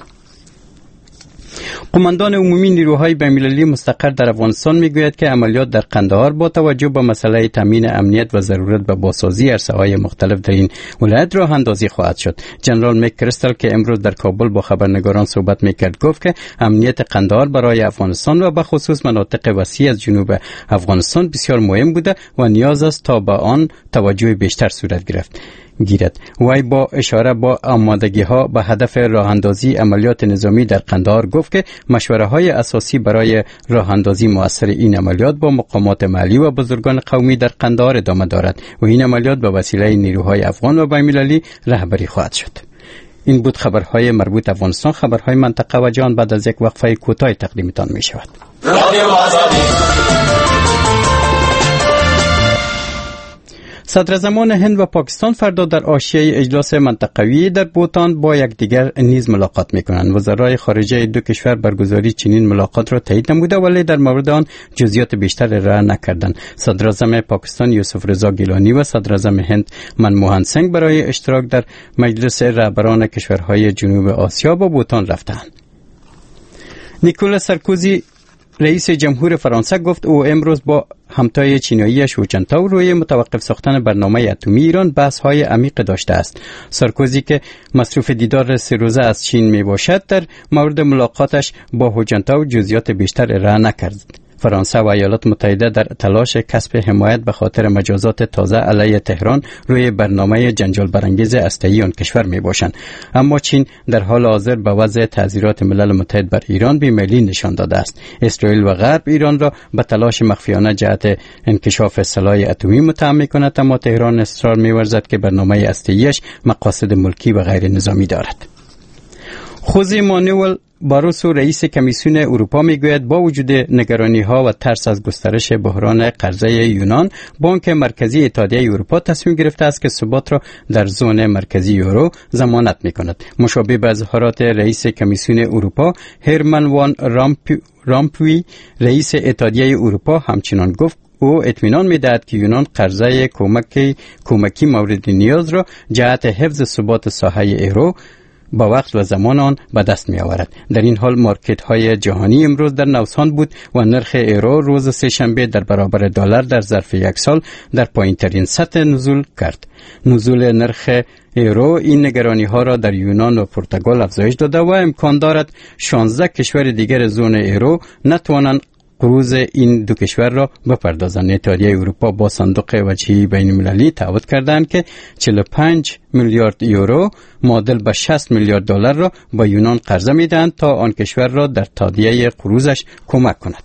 قماندان عمومی نیروهای بین‌المللی مستقر در افغانستان میگوید که عملیات در قندهار با توجه به مسئله تامین امنیت و ضرورت به بازسازی عرصه‌های مختلف در این ولایت راه اندازی خواهد شد. جنرال مک کریستال که امروز در کابل با خبرنگاران صحبت میکرد گفت که امنیت قندهار برای افغانستان و به خصوص مناطق وسیع از جنوب افغانستان بسیار مهم بوده و نیاز است تا به آن توجه بیشتر صورت گرفت. گیرد. وی با اشاره با آمادگی ها به هدف راه اندازی عملیات نظامی در قندهار گفت که مشوره های اساسی برای راه اندازی مؤثر این عملیات با مقامات محلی و بزرگان قومی در قندهار ادامه دارد و این عملیات به وسیله نیروهای افغان و بین‌المللی رهبری خواهد شد. این بود خبرهای مربوط افغانستان. خبرهای منطقه و جهان بعد از یک وقفه کوتاه تقدیمتان می شود. صدراعظمان هند و پاکستان فردا در حاشیه اجلاس منطقوی در بوتان با یکدیگر نیز ملاقات می‌کنند. وزرای خارجه دو کشور برگزاری چنین ملاقات را تایید نموده ولی در مورد آن جزئیات بیشتر ارائه نکردند. صدراعظم پاکستان یوسف رضا گیلانی و صدراعظم هند منموهن سنگ برای اشتراک در مجلس رهبران کشورهای جنوب آسیا با بوتان رفتند. نیکولاس سارکوزی رئیس جمهور فرانسه گفت او امروز با همتای چینایی شو چنتاو روی متوقف ساختن برنامه اتمی ایران بحث‌های عمیق داشته است. سارکوزی که مصروف دیدار سه روزه از چین می باشد در مورد ملاقاتش با هو چنتاو جزئیات بیشتر ارائه نکرد. فرانسه و ایالات متحده در تلاش کسب حمایت به خاطر مجازات تازه علیه تهران روی برنامه جنجال برانگیز هسته‌ای آن کشور می باشند، اما چین در حال حاضر به وضع تعزیرات ملل متحد بر ایران بیمیلی نشان داده است. اسرائیل و غرب ایران را به تلاش مخفیانه جهت انکشاف سلاح اتمی متهم می‌کند، اما تهران اصرار می‌ورزد که برنامه هسته‌ایش مقاصد ملکی و غیر نظامی دارد. خوزه مانوئل باروسو رئیس کمیسیون اروپا میگوید با وجود نگرانی‌ها و ترس از گسترش بحران قرضه یونان، بانک مرکزی اتحادیه اروپا تصمیم گرفته است که ثبات را در زون مرکزی یورو ضمانت می‌کند. مشابه به اظهارات رئیس کمیسیون اروپا هرمن وان رامپوی، رئیس اتحادیه اروپا همچنان گفت او اطمینان می‌دهد که یونان قرضه کمکی کمکی مورد نیاز را جهت حفظ ثبات ساحه یورو با وقت و زمان آن به دست می آورد. در این حال مارکت های جهانی امروز در نوسان بود و نرخ یورو روز سه شنبه در برابر دلار در ظرف یک سال در پایین ترین سطح نزول کرد. نزول نرخ یورو این نگرانی ها را در یونان و پرتغال افزایش داده و امکان دارد شانزده کشور دیگر زون یورو نتوانند قروض این دو کشور را بپردازند. اتحادیه اروپا با صندوق وجهی بین المللی تعهد کردند که چهل و پنج میلیارد یورو معادل به شصت میلیارد دلار را با یونان قرضه میدهند تا آن کشور را در تادیه قروضش کمک کند.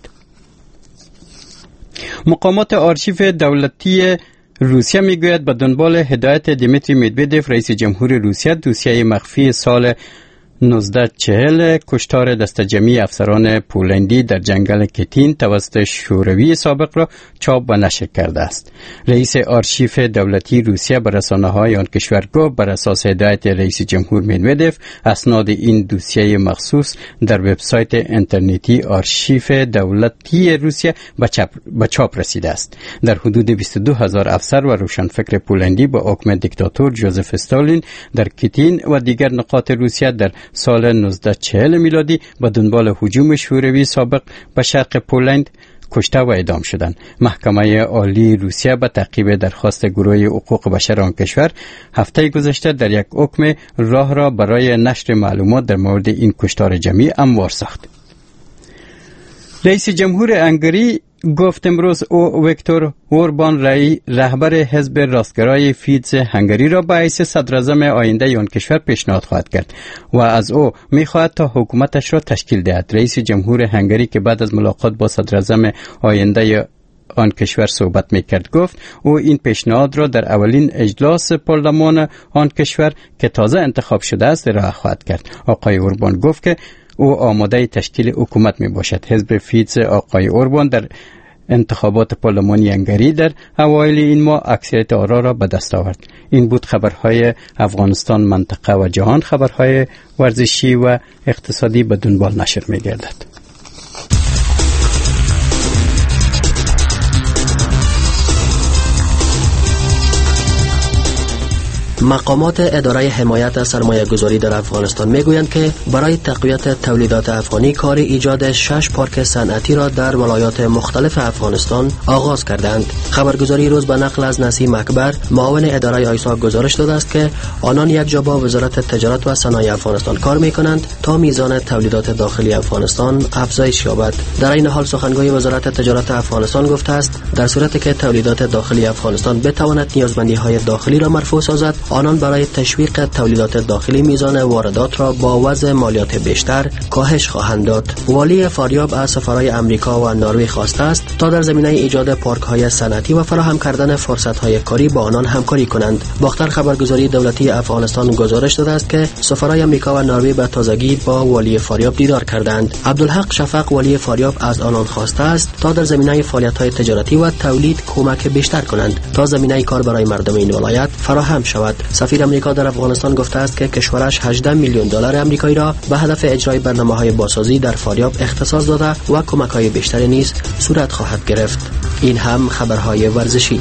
مقامات آرشیو دولتی روسیه میگوید به دنبال هدایت دیمیتری مدودوف رئیس جمهور روسیه دوسیه مخفی سال نوزده چهل کشتار دستجمعی افسران پولندی در جنگل کتین توسط شوروی سابق را چاپ و نشر کرده است. رئیس آرشیو دولتی روسیه به رسانه‌های آن کشور گفت بر اساس هدایت رئیس جمهور مدودوف اسناد این دوسیه مخصوص در وبسایت اینترنتی آرشیو دولتی روسیه به چاپ رسیده است. در حدود بیست و دو هزار افسر و روشنفکر پولندی با حکم دیکتاتور جوزف استالین در کتین و دیگر نقاط روسیه در سال نوزده چهل میلادی به دنبال هجوم شوروی سابق به شرق پولند کشته و اعدام شدند. محکمه عالی روسیه به تعقیب درخواست گروه حقوق بشر آن کشور هفته گذشته در یک حکم راه را برای نشر معلومات در مورد این کشتار جمعی هموار ساخت. رئیس جمهور هنگری گفت امروز او ویکتور اوربان رای رهبر حزب راستگرای فیدز هنگری را به حیث صدراعظم آینده آن کشور پیشنهاد خواهد کرد و از او می‌خواهد تا حکومتش را تشکیل دهد. رئیس جمهور هنگری که بعد از ملاقات با صدراعظم آینده آن کشور صحبت می‌کرد گفت او این پیشنهاد را در اولین اجلاس پارلمان آن کشور که تازه انتخاب شده است ارائه خواهد کرد. آقای اوربان گفت که او آماده تشکیل حکومت می باشد. حزب فیدز آقای اوربان در انتخابات پارلمانی هنگری در اوایل این ماه اکثریت آرا را به دست آورد. این بود خبرهای افغانستان، منطقه و جهان. خبرهای ورزشی و اقتصادی به دنبال نشر می گردد. مقامات اداره حمایت سرمایه گذاری در افغانستان میگویند که برای تقویت تولیدات افغانی کار ایجاد شش پارک صنعتی را در ولایات مختلف افغانستان آغاز کردند. خبرگزاری روز به نقل از نسیم اکبر معاون اداره آیسا گزارش داده است که آنان یک جا با وزارت تجارت و صنایع افغانستان کار میکنند تا میزان تولیدات داخلی افغانستان افزایش یابد. در این حال سخنگوی وزارت تجارت افغانستان گفته است در صورتی که تولیدات داخلی افغانستان بتواند نیازمندی های داخلی را مرفوع سازد، آنان برای تشویق تولیدات داخلی میزان واردات را با وضع مالیات بیشتر کاهش خواهند داد. والی فاریاب از سفرهای امریکا و نروژ خواسته است تا در زمینه ایجاد پارک‌های صنعتی و فراهم کردن فرصت‌های کاری با آنان همکاری کنند. باختر خبرگزاری دولتی افغانستان گزارش داده است که سفرهای امریکا و نروژ به تازگی با والی فاریاب دیدار کردند. عبدالحق شفق والی فاریاب از آنان خواسته است تا در زمینه فعالیت‌های تجارتی و تولید کمک بیشتر کنند تا زمینه کار برای مردم این ولایت فراهم شود. سفیر امریکا در افغانستان گفته است که کشورش هجده میلیون دلار آمریکایی را به هدف اجرای برنامه‌های بازسازی در فاریاب اختصاص داده و کمک‌های بیشتری نیز صورت خواهد گرفت. این هم خبرهای ورزشی.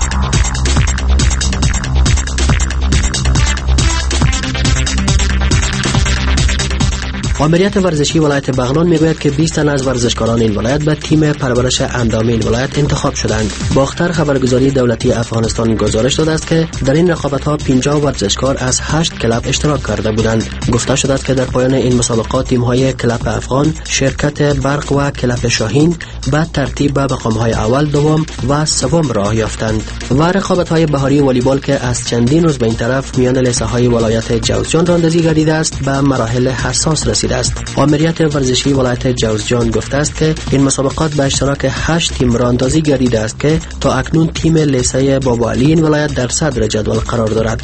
آمریت ورزشی ولایت بغلان میگوید که بیست تن از ورزشکاران این ولایت به تیم پرورش اندام این ولایت انتخاب شدند. باختر خبرگزاری دولتی افغانستان گزارش داده است که در این رقابت‌ها پنجاه ورزشکار از هشت کلاب اشتراک کرده بودند. گفته شده است که در پایان این مسابقات تیم‌های کلاب افغان، شرکت برق و کلاب شاهین به ترتیب به مقام‌های اول، دوم و سوم راه یافتند. و رقابت‌های بهاری والیبال که از چندین روز به این طرف میان لیسه‌های ولایت جوزجان راندازی گردیده است به مراحل حساس رسیده است. آمریت ورزشی ولایت جوزجان گفته است که این مسابقات به اشتراک هشت تیم راندازی گردیده است که تا اکنون تیم لیسه بابا علی این ولایت در صدر جدول قرار دارد.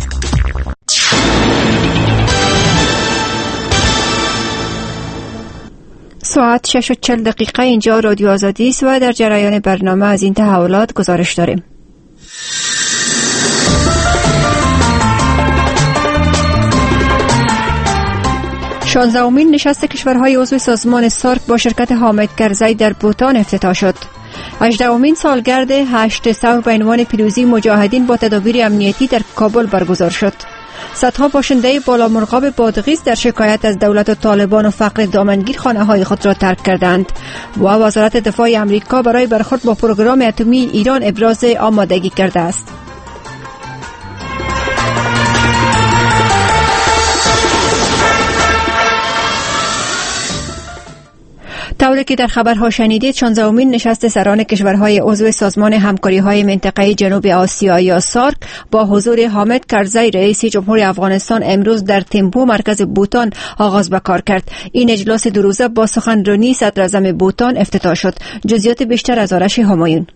ساعت شش و چهل دقیقه اینجا رادیو آزادی است و در جریان برنامه از این تحولات گزارش داریم. شانزدهمین نشست کشورهای عضو سازمان سارک با شرکت حامد کرزی در بوتان افتتاح شد. هجدهمین سالگرد هشت ثور به عنوان پیروزی مجاهدین با تدابیر امنیتی در کابل برگزار شد. صدها باشنده بالامرغاب بادغیس در شکایت از دولت و طالبان و فقر دامنگیر خانه‌های خود را ترک کردند و وزارت دفاع امریکا برای برخورد با پروگرام اتمی ایران ابراز آمادگی کرده است. طوری که در خبرها شنیدید، شانزدهمین نشست سران کشورهای عضو سازمان همکاری‌های منطقه جنوب آسیا یا سارک با حضور حامد کرزی رئیس جمهور افغانستان امروز در تمپو مرکز بوتان آغاز به کار کرد. این اجلاس دو روزه با سخنرانی صدر اعظم بوتان افتتاح شد. جزئیات بیشتر از آرش همایون.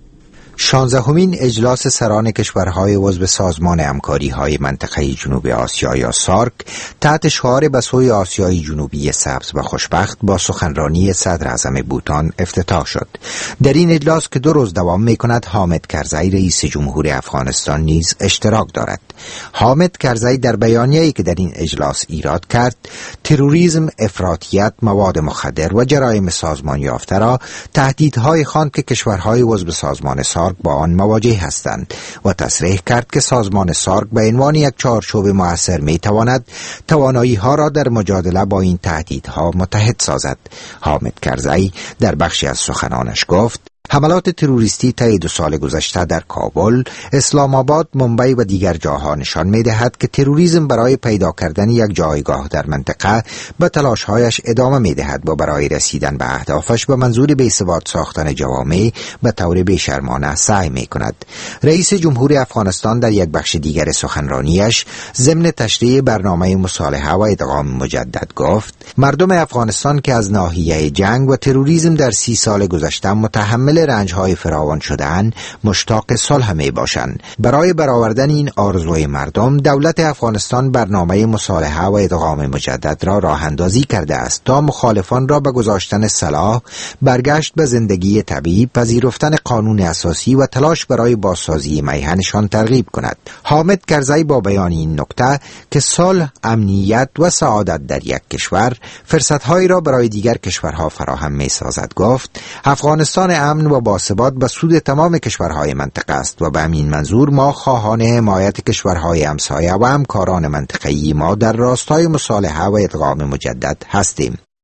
شانزدهمین اجلاس سران کشورهای عضو سازمان همکاری‌های منطقه جنوب آسیا یا سارک تحت شعار به سوی آسیای جنوبی سبز و خوشبخت با سخنرانی صدر اعظم بوتان افتتاح شد. در این اجلاس که دو روز دوام می‌کند، حامد کرزی رئیس جمهور افغانستان نیز اشتراک دارد. حامد کرزی در بیانیه‌ای که در این اجلاس ایراد کرد، تروریسم، افراطیت، مواد مخدر و جرایم سازمان یافته را تهدیدهای خواند که کشورهای عضو سازمان سارک با آن مواجه هستند و تصریح کرد که سازمان سارک به عنوان یک چارچوب مؤثر می تواند توانایی ها را در مجادله با این تهدیدها متحد سازد. حامد کرزی در بخشی از سخنانش گفت: حملات تروریستی طی دو سال گذشته در کابل، اسلام آباد، ممبئی و دیگر جاها نشان می‌دهد که تروریسم برای پیدا کردن یک جایگاه در منطقه به تلاش‌هایش ادامه می‌دهد و برای رسیدن به اهدافش به منظور بی‌ثبات ساختن جوامع به طور بی‌شرمانه سعی می‌کند. رئیس جمهور افغانستان در یک بخش دیگر سخنرانیش ضمن تشریح برنامه مصالحه و ادغام مجدد گفت: مردم افغانستان که از ناحیه جنگ و تروریسم در سی سال گذشته متحمل رنج‌های فراوان شدن، مشتاق صلح می باشند. برای برآوردن این آرزوی مردم، دولت افغانستان برنامه مصالحه و ادغام مجدد را راه اندازی کرده است تا مخالفان را به گذاشتن سلاح، برگشت به زندگی طبیعی، پذیرفتن قانون اساسی و تلاش برای بازسازی میهنشان ترغیب کند. حامد کرزی با بیان این نکته که صلح، امنیت و سعادت در یک کشور فرصت‌هایی را برای دیگر کشورها فراهم می‌سازد گفت: افغانستان امن و باثبات به سود تمام کشورهای منطقه است و به همین منظور ما خواهان حمایت کشورهای همسایه و همکاران منطقه‌ای ما در راستای مصالحه و ادغام مجدد هستیم.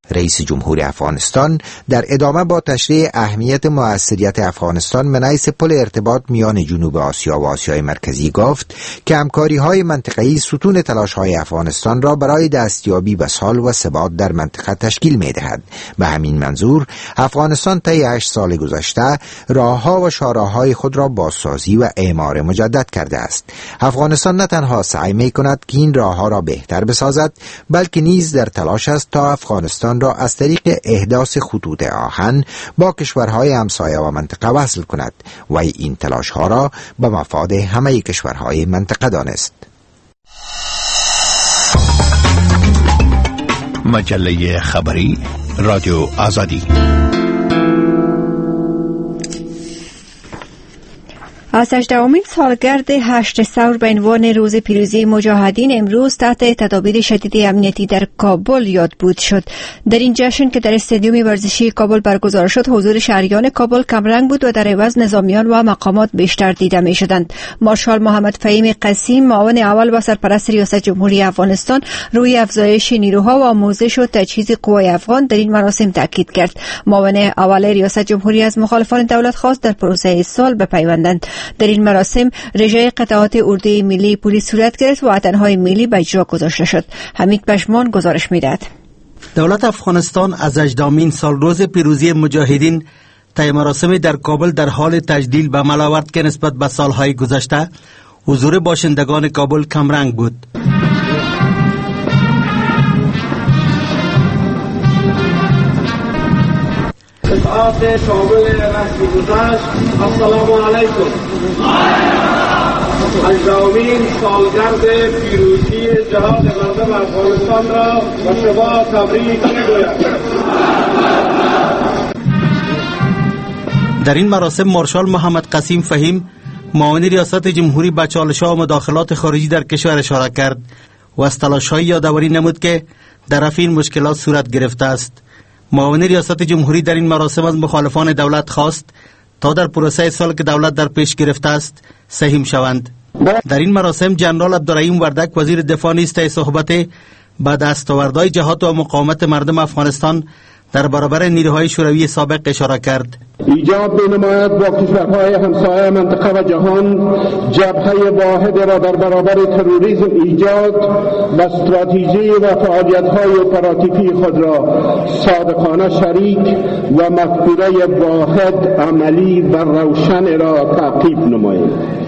رئیس جمهور افغانستان در ادامه با تشریح اهمیت موثریت افغانستان من حیث پل ارتباط میان جنوب آسیا و آسیای مرکزی گفت که همکاری‌های منطقه‌ای ستون تلاش‌های افغانستان را برای دستیابی به صلح و ثبات در منطقه تشکیل می‌دهد. به همین منظور افغانستان طی هشت سال گذشته راه‌ها و شاهراه‌های خود را بازسازی و اعمار مجدد کرده است. افغانستان نه تنها سعی می‌کند که این راه‌ها را بهتر بسازد، بلکه نیز در تلاش است تا افغانستان را از طریق احداث خطوط آهن با کشورهای همسایه و منطقه وصل کند و این تلاش ها را به مفاد همه کشورهای منطقه دانست. مجله خبری رادیو آزادی. از هجدهمین سالگرد هشت ثور به عنوان روز پیروزی مجاهدین امروز تحت تدابیر شدید امنیتی در کابل یاد بود شد. در این جشن که در استادیوم ورزشی کابل برگزار شد، حضور شهریان کابل کمرنگ بود و در عوض نظامیان و مقامات بیشتر دیده می شدند. مارشال محمد فهیم قسیم، معاون اول و سرپرست ریاست جمهوری افغانستان، روی افزایش نیروها و آموزش و تجهیز قوای افغان در این مراسم تاکید کرد. معاون اول ریاست جمهوری از مخالفان دولت خواست در پروسه صلح بپیوندند. در این مراسم رژه قطعات اردوی ملی پلیس صورت گرفت و وطنهای ملی به اجرا گذاشته شد. حمید پشمان گزارش می‌دهد. دولت افغانستان از هجدهمین سال روز پیروزی مجاهدین طی مراسم در کابل در حال تجلیل به عمل آورد که نسبت به سالهای گذشته حضور باشندگان کابل کمرنگ بود. قطعات شامل رسم گذشت. السلام علیکم. هجدهمین سالگرد پیروزی جهاد مردم افغانستان را به شما تبریک میگویم. در این مراسم مارشال محمد قسیم فهیم، معاون ریاست جمهوری به چالش‌ها و مداخلات خارجی در کشور اشاره کرد و از تلاش‌های یادآوری نمود که در رفع این مشکلات صورت گرفته است. معاون ریاست جمهوری در این مراسم از مخالفان دولت خواست تا در پروسه صلح که دولت در پیش گرفته است سهیم شوند. در این مراسم جنرال عبدالرحیم وردک وزیر دفاع نیز طی صحبت به دستاوردهای جهاد و مقاومت مردم افغانستان در برابر نیروهای شوروی سابق اشاره کرد. ایجاب بنماید با کشورهای همسایه منطقه و جهان جبهه واحد را در برابر تروریسم ایجاد و استراتژی و فعالیت‌های اپراتیوی خود را صادقانه شریک و مفکوره واحد عملی و روشن را تعقیب نماید.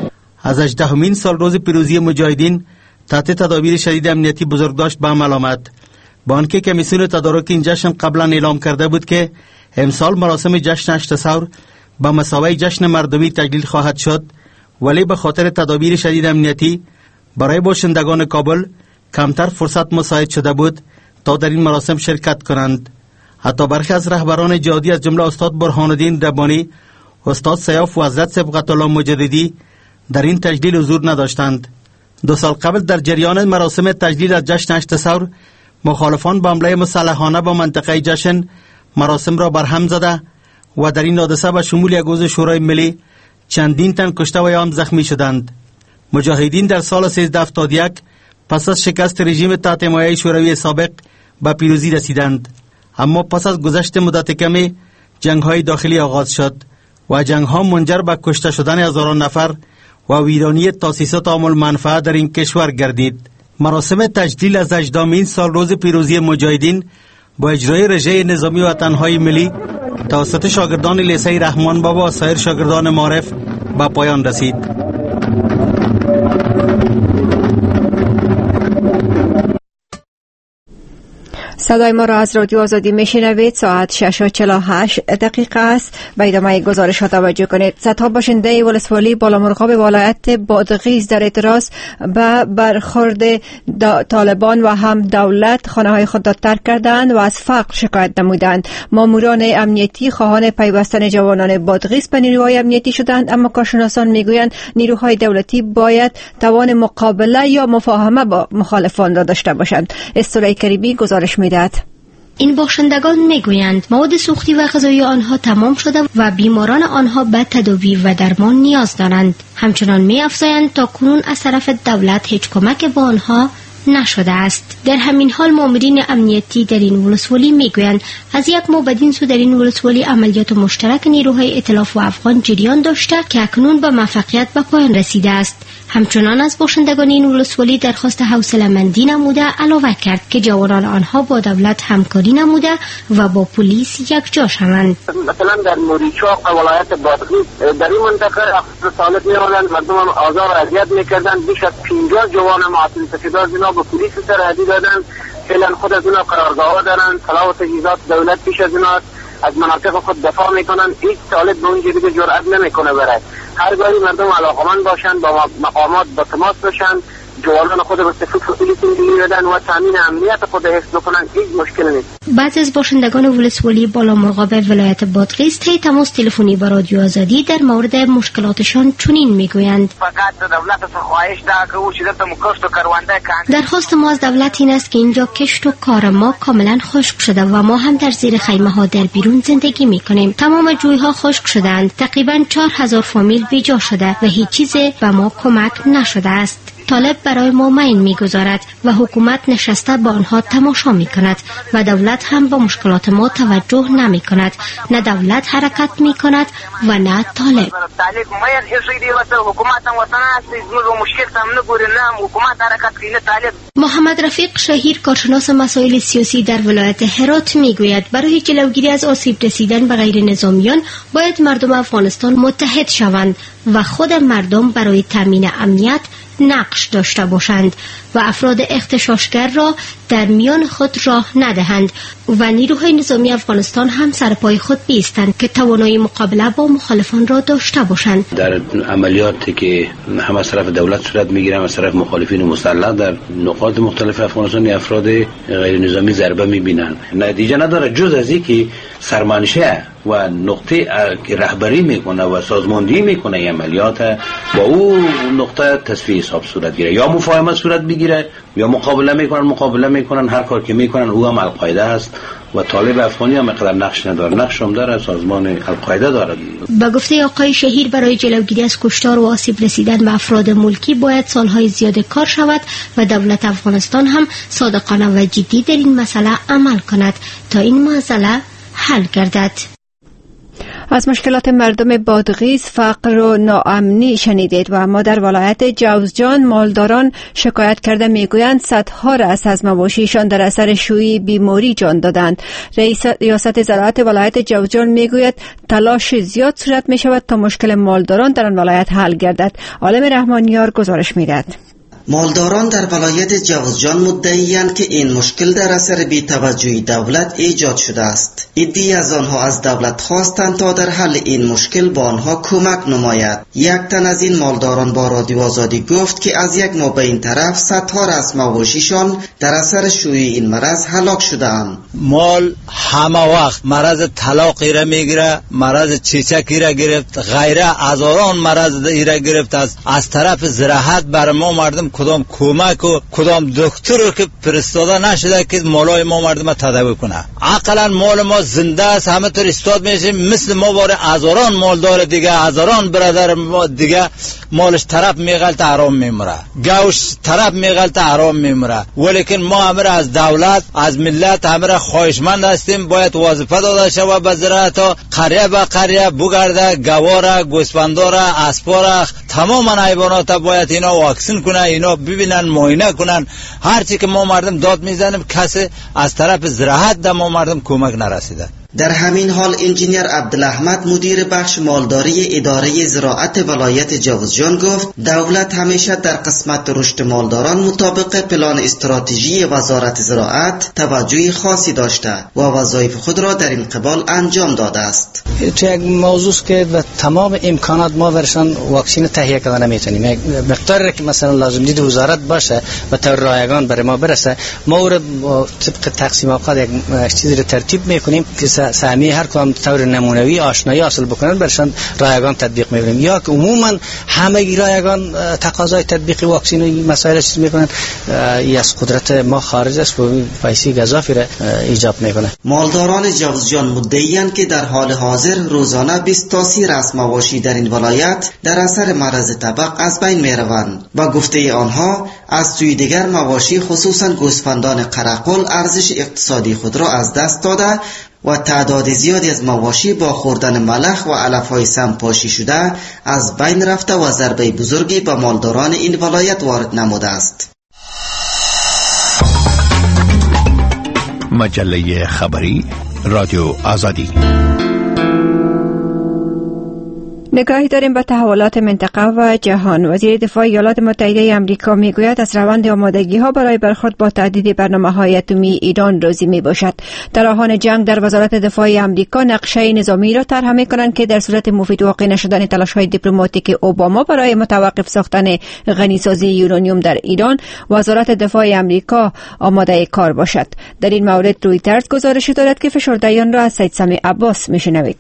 از هجدهمین سال روز پیروزی مجاهدین تحت تدابیر شدید امنیتی بزرگداشت به عمل آمد. با آنکه کمیسیون تدارک این جشن قبلا اعلام کرده بود که امسال مراسم جشن هشت ثور به مثابه جشن مردمی تجلیل خواهد شد، ولی به خاطر تدابیر شدید امنیتی برای باشندگان کابل کمتر فرصت مساعد شده بود تا در این مراسم شرکت کنند. حتی برخی از رهبران جهادی از جمله استاد برهان الدین ربانی، استاد سیاف و حضرت صبغت الله مجددی در این تجلیل حضور نداشتند. دو سال قبل در جریان مراسم تجلیل از جشن هشت ثور مخالفان با حمله مسلحانه با منطقه جشن مراسم را برهم زده و در این حادثه به شمول یک عضو شورای ملی چندین تن کشته و یا هم زخمی شدند. مجاهدین در سال سیزده هفتاد و یک پس از شکست رژیم تحت مایه شوروی سابق به پیروزی رسیدند، اما پس از گذشت مدت کمی جنگ‌های داخلی آغاز شد و جنگ‌ها منجر به کشته شدن هزاران نفر و ویرانی تاسیسات عام المنفعه در این کشور گردید. مراسم تجلیل از هجدهمین سال روز پیروزی مجاهدین با اجرای رژه نظامی وطنهای ملی توسط شاگردان لیسه رحمان بابا و سایر شاگردان معارف به پایان رسید. صدای ما را از رادیو آزادی میشنوید. ساعت شش و چهل و هشت دقیقه است. به ادامه گزارش ها توجه کنید. صدها باشنده ولسوالی بالامرغاب ولایت بادغیس در اعتراض به برخورد طالبان و هم دولت خانه های خود را ترک کردند و از فقر شکایت نمودند. ماموران امنیتی خواهان پیوستن جوانان بادغیس به نیروهای امنیتی شدند، اما کارشناسان میگویند نیروهای دولتی باید توان مقابله یا مفاهمه با مخالفان را داشته باشند. استولای کریمی گزارش می‌دهد. این باشندگان میگویند مواد سوختی و غذایی آنها تمام شده و بیماران آنها به تداوی و درمان نیاز دارند. همچنان می‌افزایند تا کنون از طرف دولت هیچ کمک به آنها نشده است. در همین حال مامورین امنیتی در این ولسوالی میگویند از یک ماه بدین سو در این ولسوالی عملیات مشترک نیروهای ائتلاف و افغان جریان داشته که اکنون به موفقیت به پایان رسیده است. همچنان از باشندگان این ولسوالی درخواست حوصله‌مندی نموده علاوه کرد که جوانان آنها با دولت همکاری نموده و با پلیس یکجا شوند. مثلا در موریچاق ولایت بادغیس در این منطقه سالت می‌آمدند، مردم آزار و اذیت می‌کردند. بیش از پنجاه جوان معطل سپیدار جناب به پلیس سرحدی دادند. فعلا خود از اونا قرارگاه دارند، سلاح و تجهیزات دولت پیش از اونا از مناطق خود دفاع میکنن. هیچ طالب به اونجا دیگه جرئت نمیکنه برای هر گاهی مردم علاقمند باشن با مقامات با تماس باشن، جوانان خود به صفت پلیس می‌گیرن و تامین امنیت خود حفظ بکنن، هیچ مشکل نیست. بعضی از باشندگان ولسوالی بالا مرغاب ولایت بادغیس طی تماس تلفنی با رادیو آزادی در مورد مشکلاتشان چنین میگویند: فقط دولت خواهش ده که او چیزا مکشت و کرونده کند. درخواست ما از دولت این است که اینجا کشت و کار ما کاملا خشک شده و ما هم در زیر خیمه ها در بیرون زندگی میکنیم. تمام جوی ها خشک شدند. تقریبا چهار هزار فامیل بیجا شده و هیچ چیز به ما کمک نشده است. طالب برای ما مین میگذارد و حکومت نشسته با آنها تماشا میکند و دولت هم به مشکلات ما توجه نمی کند. نه دولت حرکت میکند و نه طالب. محمد رفیق شهیر کارشناس مسائل سیاسی در ولایت هرات میگوید برای جلوگیری از آسیب رسیدن به غیر نظامیان باید مردم افغانستان متحد شوند و خود مردم برای تامین امنیت نقش داشته باشند و افراد اغتشاشگر را در میان خود راه ندهند و نیروهای نظامی افغانستان هم سر پای خود بیستند که توانایی مقابله با مخالفان را داشته باشند. در عملیاتی که هم از طرف دولت صورت میگیره هم از طرف مخالفین مسلح در نقاط مختلف افغانستان افراد غیر نظامی ضربه میبینند. نتیجه نداره جز از اینکه سرمنشه و نقطه رهبری میکنه و سازماندهی میکنه این عملیات با او نقطه تصفیه حساب صورت گیره، یا مفاهمت صورت بگیره یا مقابله میکنن مقابله میکنن هر کار که میکنن او هم القاعده است و طالب افغانی هم اقدر نقش نداره، نقش هم داره، سازمان القاعده داره. با گفته آقای شهیر برای جلوگیری از کشتار و آسیب رسیدن به افراد ملکی باید سالهای زیاد کار شود و دولت افغانستان هم صادقانه و جدی در این مسئله عمل کند تا این مسئله حل گردد. از مشکلات مردم بادغیس، فقر و ناامنی شنیدید و اما در ولایت جوزجان مالداران شکایت کرده میگویند صدها رأس از مواشیشان در اثر شیوع بیماری جان دادند. رئیس ریاست زراعت ولایت جوزجان میگوید تلاش زیاد صورت می شود تا مشکل مالداران در آن ولایت حل گردد. عالم رحمانیار گزارش میدهد. مالداران در ولایت جوزجان مدعی‌اند که این مشکل در اثر بی‌توجهی دولت ایجاد شده است. عده‌ای از آنها از دولت خواستند تا در حل این مشکل با آنها کمک نماید. یک تن از این مالداران با رادیو آزادی گفت که از یک ماه به این طرف صدها از مواشیشان در اثر شیوع این مرض هلاک شدند. مال همه وقت مرض طلاقی را میگیره، مرض چیچکی را گرفت، غیره هزاران مرض را گرفت. از از طرف زراعت بر ما مردم کدام کمک و کدام دکتر رو که فرستاده نشده که مالای ما مردم تداوی کنه. عقلا مال ما زنده است، همه طور استاد میشه مثل ما باره هزاران مالدار دیگه، هزاران برادر ما دیگه مالش طرف میغلط حرام میمره، گوش طرف میغلط حرام میمره. ولیکن ما همه از دولت از ملت همه خواهشمند هستیم باید وظیفه داده شود به زراعت، قریه به قریه بگرده، گواره، گوسفنداره، اسپاره، تمام حیوانات باید اینا واکسین کنه، اینا ببینن، معاینه کنن. هرچی که ما مردم داد میزنیم کسی از طرف زراعت در ما مردم کمک نرسیده. در همین حال انجینیر عبدالاحمد مدیر بخش مالداری اداره زراعت ولایت جوزجان گفت دولت همیشه در قسمت رشد مالداران مطابق پلان استراتژی وزارت زراعت توجه خاصی داشته و وظایف خود را در این قبال انجام داده است. تو یک موضوع که و تمام امکانات ما ورشان واکسین تهیه کردن نمیتونیم، یک مقداری که مثلا لازم دید وزارت باشه و تا رایگان برای ما برسه، ما رو طبق تقسیم اوقات یک چیزی رو ترتیب میکنیم که سهمی هر کدام طور نمونوی آشنایی حاصل بکنن برشان رایگان تطبیق می‌کنیم، یا که عموما همه رایگان تقاضای تطبیق واکسن و مسائل چیز می‌کنن، این از قدرت ما خارج است و پیسی گزافی را ایجاب می‌کنه. مالداران جوزجان مدعی‌اند که در حال حاضر روزانه بیست تا سی راس مواشی در این ولایت در اثر مرض تبق از بین می‌روند. با گفته آنها از سوی دیگر مواشی خصوصا گوسفندان قرقل ارزش اقتصادی خود را از دست داده و تعداد زیادی از مواشی با خوردن ملخ و علف‌های سمپاشی شده از بین رفته و ضربه بزرگی به مالداران این ولایت وارد نموده است. مجله خبری رادیو آزادی. نگاهی داریم به تحولات منطقه و جهان. وزیر دفاع ایالات متحده آمریکا میگوید از روند آمادگی ها برای برخورد با تهدید برنامه‌های اتمی ایران راضی می باشد. در آهان جنگ در وزارت دفاع آمریکا نقشه نظامی را طرح می‌کنند که در صورت مفید واقع نشدن تلاش‌های دیپلماتیک اوباما برای متوقف ساختن غنیسازی یورانیوم در ایران، وزارت دفاع آمریکا آماده کار باشد. در این مورد رویترز گزارش دارد که فشرده‌یان را از سید سمیع عباس می‌شنوید.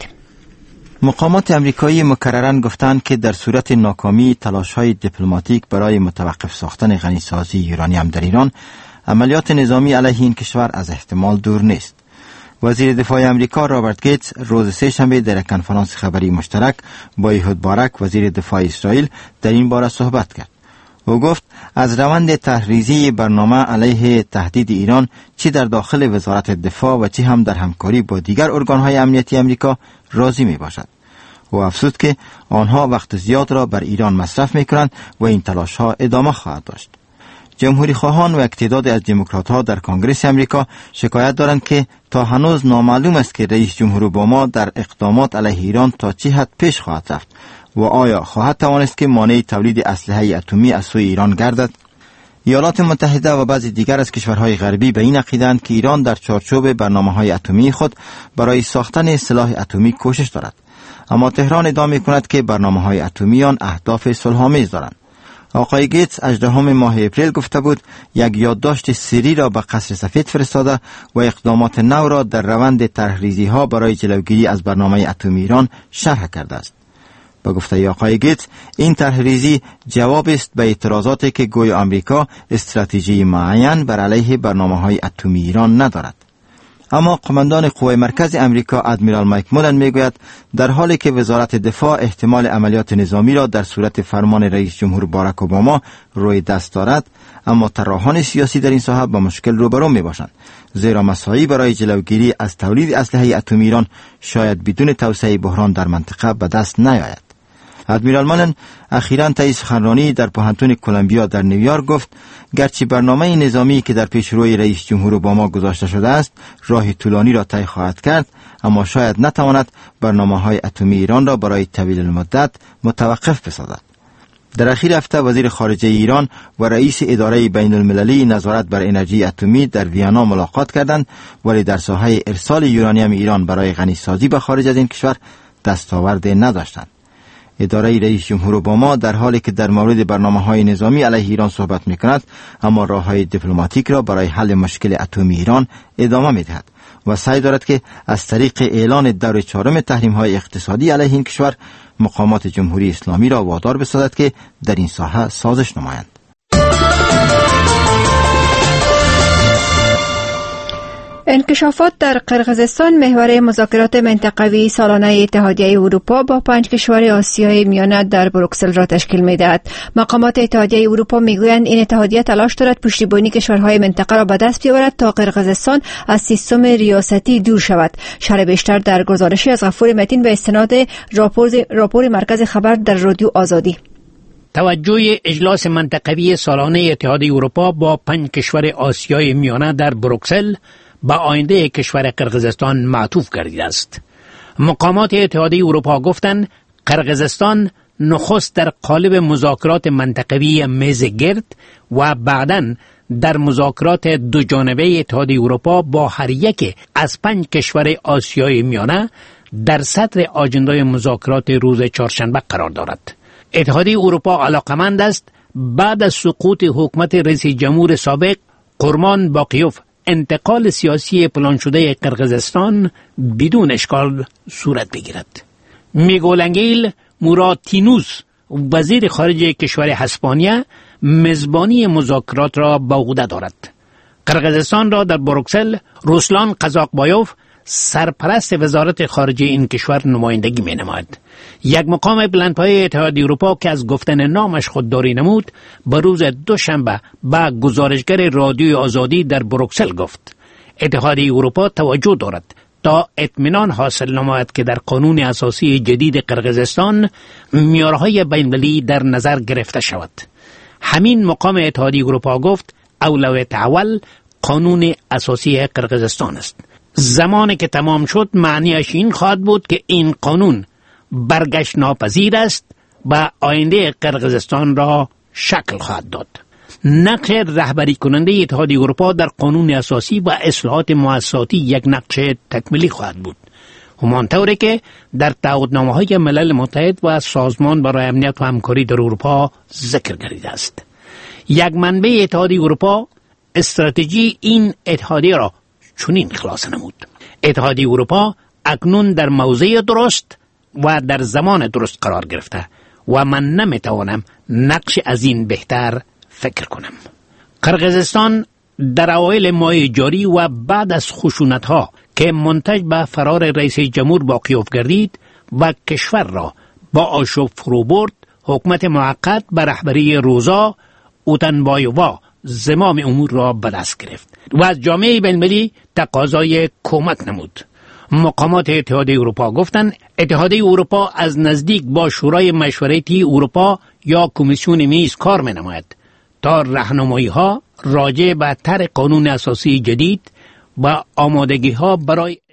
مقامات امریکایی مکرراً گفتند که در صورت ناکامی تلاش‌های دیپلماتیک برای متوقف ساختن غنیسازی یورانیم در ایران، عملیات نظامی علیه این کشور از احتمال دور نیست. وزیر دفاع امریکا رابرت گیتس روز سه‌شنبه در کنفرانس خبری مشترک با ایهود بارک وزیر دفاع اسرائیل در این باره صحبت کرد. او گفت از روند تحریزی برنامه علیه تهدید ایران چی در داخل وزارت دفاع و چی هم در همکاری با دیگر ارگان‌های امنیتی امریکا راضی می باشد. او افزود که آنها وقت زیاد را بر ایران مصرف می کنند و این تلاش ها ادامه خواهد داشت. جمهوری خواهان و تعداد از دموکرات ها در کنگره امریکا شکایت دارند که تا هنوز نامعلوم است که رئیس جمهور اوباما در اقدامات علیه ایران تا چه حد پیش خواهد رفت و آیا خواهد توانست که مانع تولید اسلحه اتمی از سوی ایران گردد. ایالات متحده و بعضی دیگر از کشورهای غربی به این عقیده‌اند که ایران در چارچوب برنامه‌های اتمی خود برای ساختن سلاح اتمی کوشش دارد، اما تهران ادعا می‌کند که برنامه‌های اتمی آن اهداف صلح‌آمیز دارند. آقای گیتس هجدهم ماه اپریل گفته بود یک یادداشت سری را به قصر سفید فرستاده و اقدامات نو را در روند طرح‌ریزی‌ها برای جلوگیری از برنامه اتمی ایران شرح کرده است. با گفته آقای گیتس این طرح‌ریزی جواب است به اعتراضاتی که گوی آمریکا استراتژی معین بر علیه برنامه‌های اتمی ایران ندارد. اما قماندان قوای مرکز امریکا ادمیرال مایک مولن میگوید در حالی که وزارت دفاع احتمال عملیات نظامی را در صورت فرمان رئیس جمهور باراک اوباما روی دست دارد، اما طراحان سیاسی در این ساحه با مشکل روبرو می باشند، زیرا مساعی برای جلوگیری از تولید اسلحه اتمی ایران شاید بدون توسعه بحران در منطقه به دست نیاید. ادمیرال مولن اخیراً طی سخنرانی در پوهنتون کلمبیا در نیویورک گفت گرچه برنامه نظامی که در پیش روی رئیس جمهور اوباما گذاشته شده است راه طولانی را طی خواهد کرد، اما شاید نتواند برنامه‌های اتمی ایران را برای طویل المدت متوقف بسازد. در اخیر هفته وزیر خارجه ایران و رئیس اداره بین المللی نظارت بر انرژی اتمی در ویانا ملاقات کردند، ولی در ساحه ارسال یورانیم ایران برای غنیسازی به خارج از این کشور دستاورد نداشتند. اداره رئیس جمهور اوباما در حالی که در مورد برنامه‌های نظامی علیه ایران صحبت می‌کند، اما راه‌های دیپلماتیک را برای حل مشکل اتمی ایران ادامه می‌دهد و سعی دارد که از طریق اعلان دور چهارم تحریم‌های اقتصادی علیه این کشور مقامات جمهوری اسلامی را وادار بسازد که در این ساحه سازش نمایند. انکشافات در قرقیزستان محور مذاکرات منطقوی سالانه اتحادیه اروپا با پنج کشور آسیای میانه در بروکسل را تشکیل می‌دهد. مقامات اتحادیه اروپا میگویند این اتحادیه تلاش دارد پشتیبانی کشورهای منطقه را به دست بیاورد تا قرقیزستان از سیستم ریاستی دور شود. شرح بیشتر در گزارشی از غفور متین به استناد راپور راپور مرکز خبر در رادیو آزادی. توجه اجلاس منطقوی سالانه اتحادیه اروپا با پنج کشور آسیای میانه در بروکسل به آینده کشور قرقیزستان معطوف گردیده است. مقامات اتحادیه اروپا گفتند قرقیزستان نخست در قالب مذاکرات منطقوی میز گرد و بعداً در مذاکرات دو جانبه اتحادیه اروپا با هر یک از پنج کشور آسیای میانه در صدر آجندای مذاکرات روز چهارشنبه قرار دارد. اتحادیه اروپا علاقمند است بعد از سقوط حکومت رئیس جمهور سابق قرمان باقیوف انتقال سیاسی پلان شده قرقیزستان بدون اشکال صورت بگیرد. میگول انگیل موراتینوس وزیر خارجه کشور اسپانیا میزبانی مذاکرات را به عهده دارد. قرقیزستان را در بروکسل روسلان قزاقبایوف سرپرست وزارت خارجه این کشور نمایندگی می نماید. یک مقام بلندپایه اتحادیه اروپا که از گفتن نامش خودداری نمود به روز دوشنبه به گزارشگر رادیوی آزادی در بروکسل گفت اتحادیه اروپا توجه دارد تا اطمینان حاصل نماید که در قانون اساسی جدید قرقیزستان معیارهای بین‌المللی در نظر گرفته شود. همین مقام اتحادیه اروپا گفت اولویت اول قانون اساسی قرقیزستان است. زمانی که تمام شد معنیش این خواهد بود که این قانون برگشت ناپذیر است و آینده قرقیزستان را شکل خواهد داد. نقش رهبری کننده اتحادیه اروپا در قانون اساسی و اصلاحات مؤسساتی یک نقش تکمیلی خواهد بود. همانطوری که در تعهدنامه‌های ملل متحد و سازمان برای امنیت و همکاری در اروپا ذکر گردیده است. یک منبع اتحادیه اروپا استراتژی این اتحادیه را چنین خلاصه نمود: اتحادیه اروپا اکنون در موضع درست و در زمان درست قرار گرفته و من نمیتوانم نقش از این بهتر فکر کنم. قرقیزستان در اوایل ماه جاری و بعد از خشونت‌ها که منتج به فرار رئیس جمهور باقیوف گردید و کشور را با آشوب فرو برد، حکومت موقت به رهبری روزا اوتنبایووا زمام امور را به دست گرفت و از جامعه بین‌المللی تقاضای کمک نمود. مقامات اتحادیه اروپا گفتند اتحادیه اروپا از نزدیک با شورای مشورتی اروپا یا کمیسیون میز کار می‌نماید تا راهنمایی‌ها راجع به طرح قانون اساسی جدید و آمادگی‌ها برای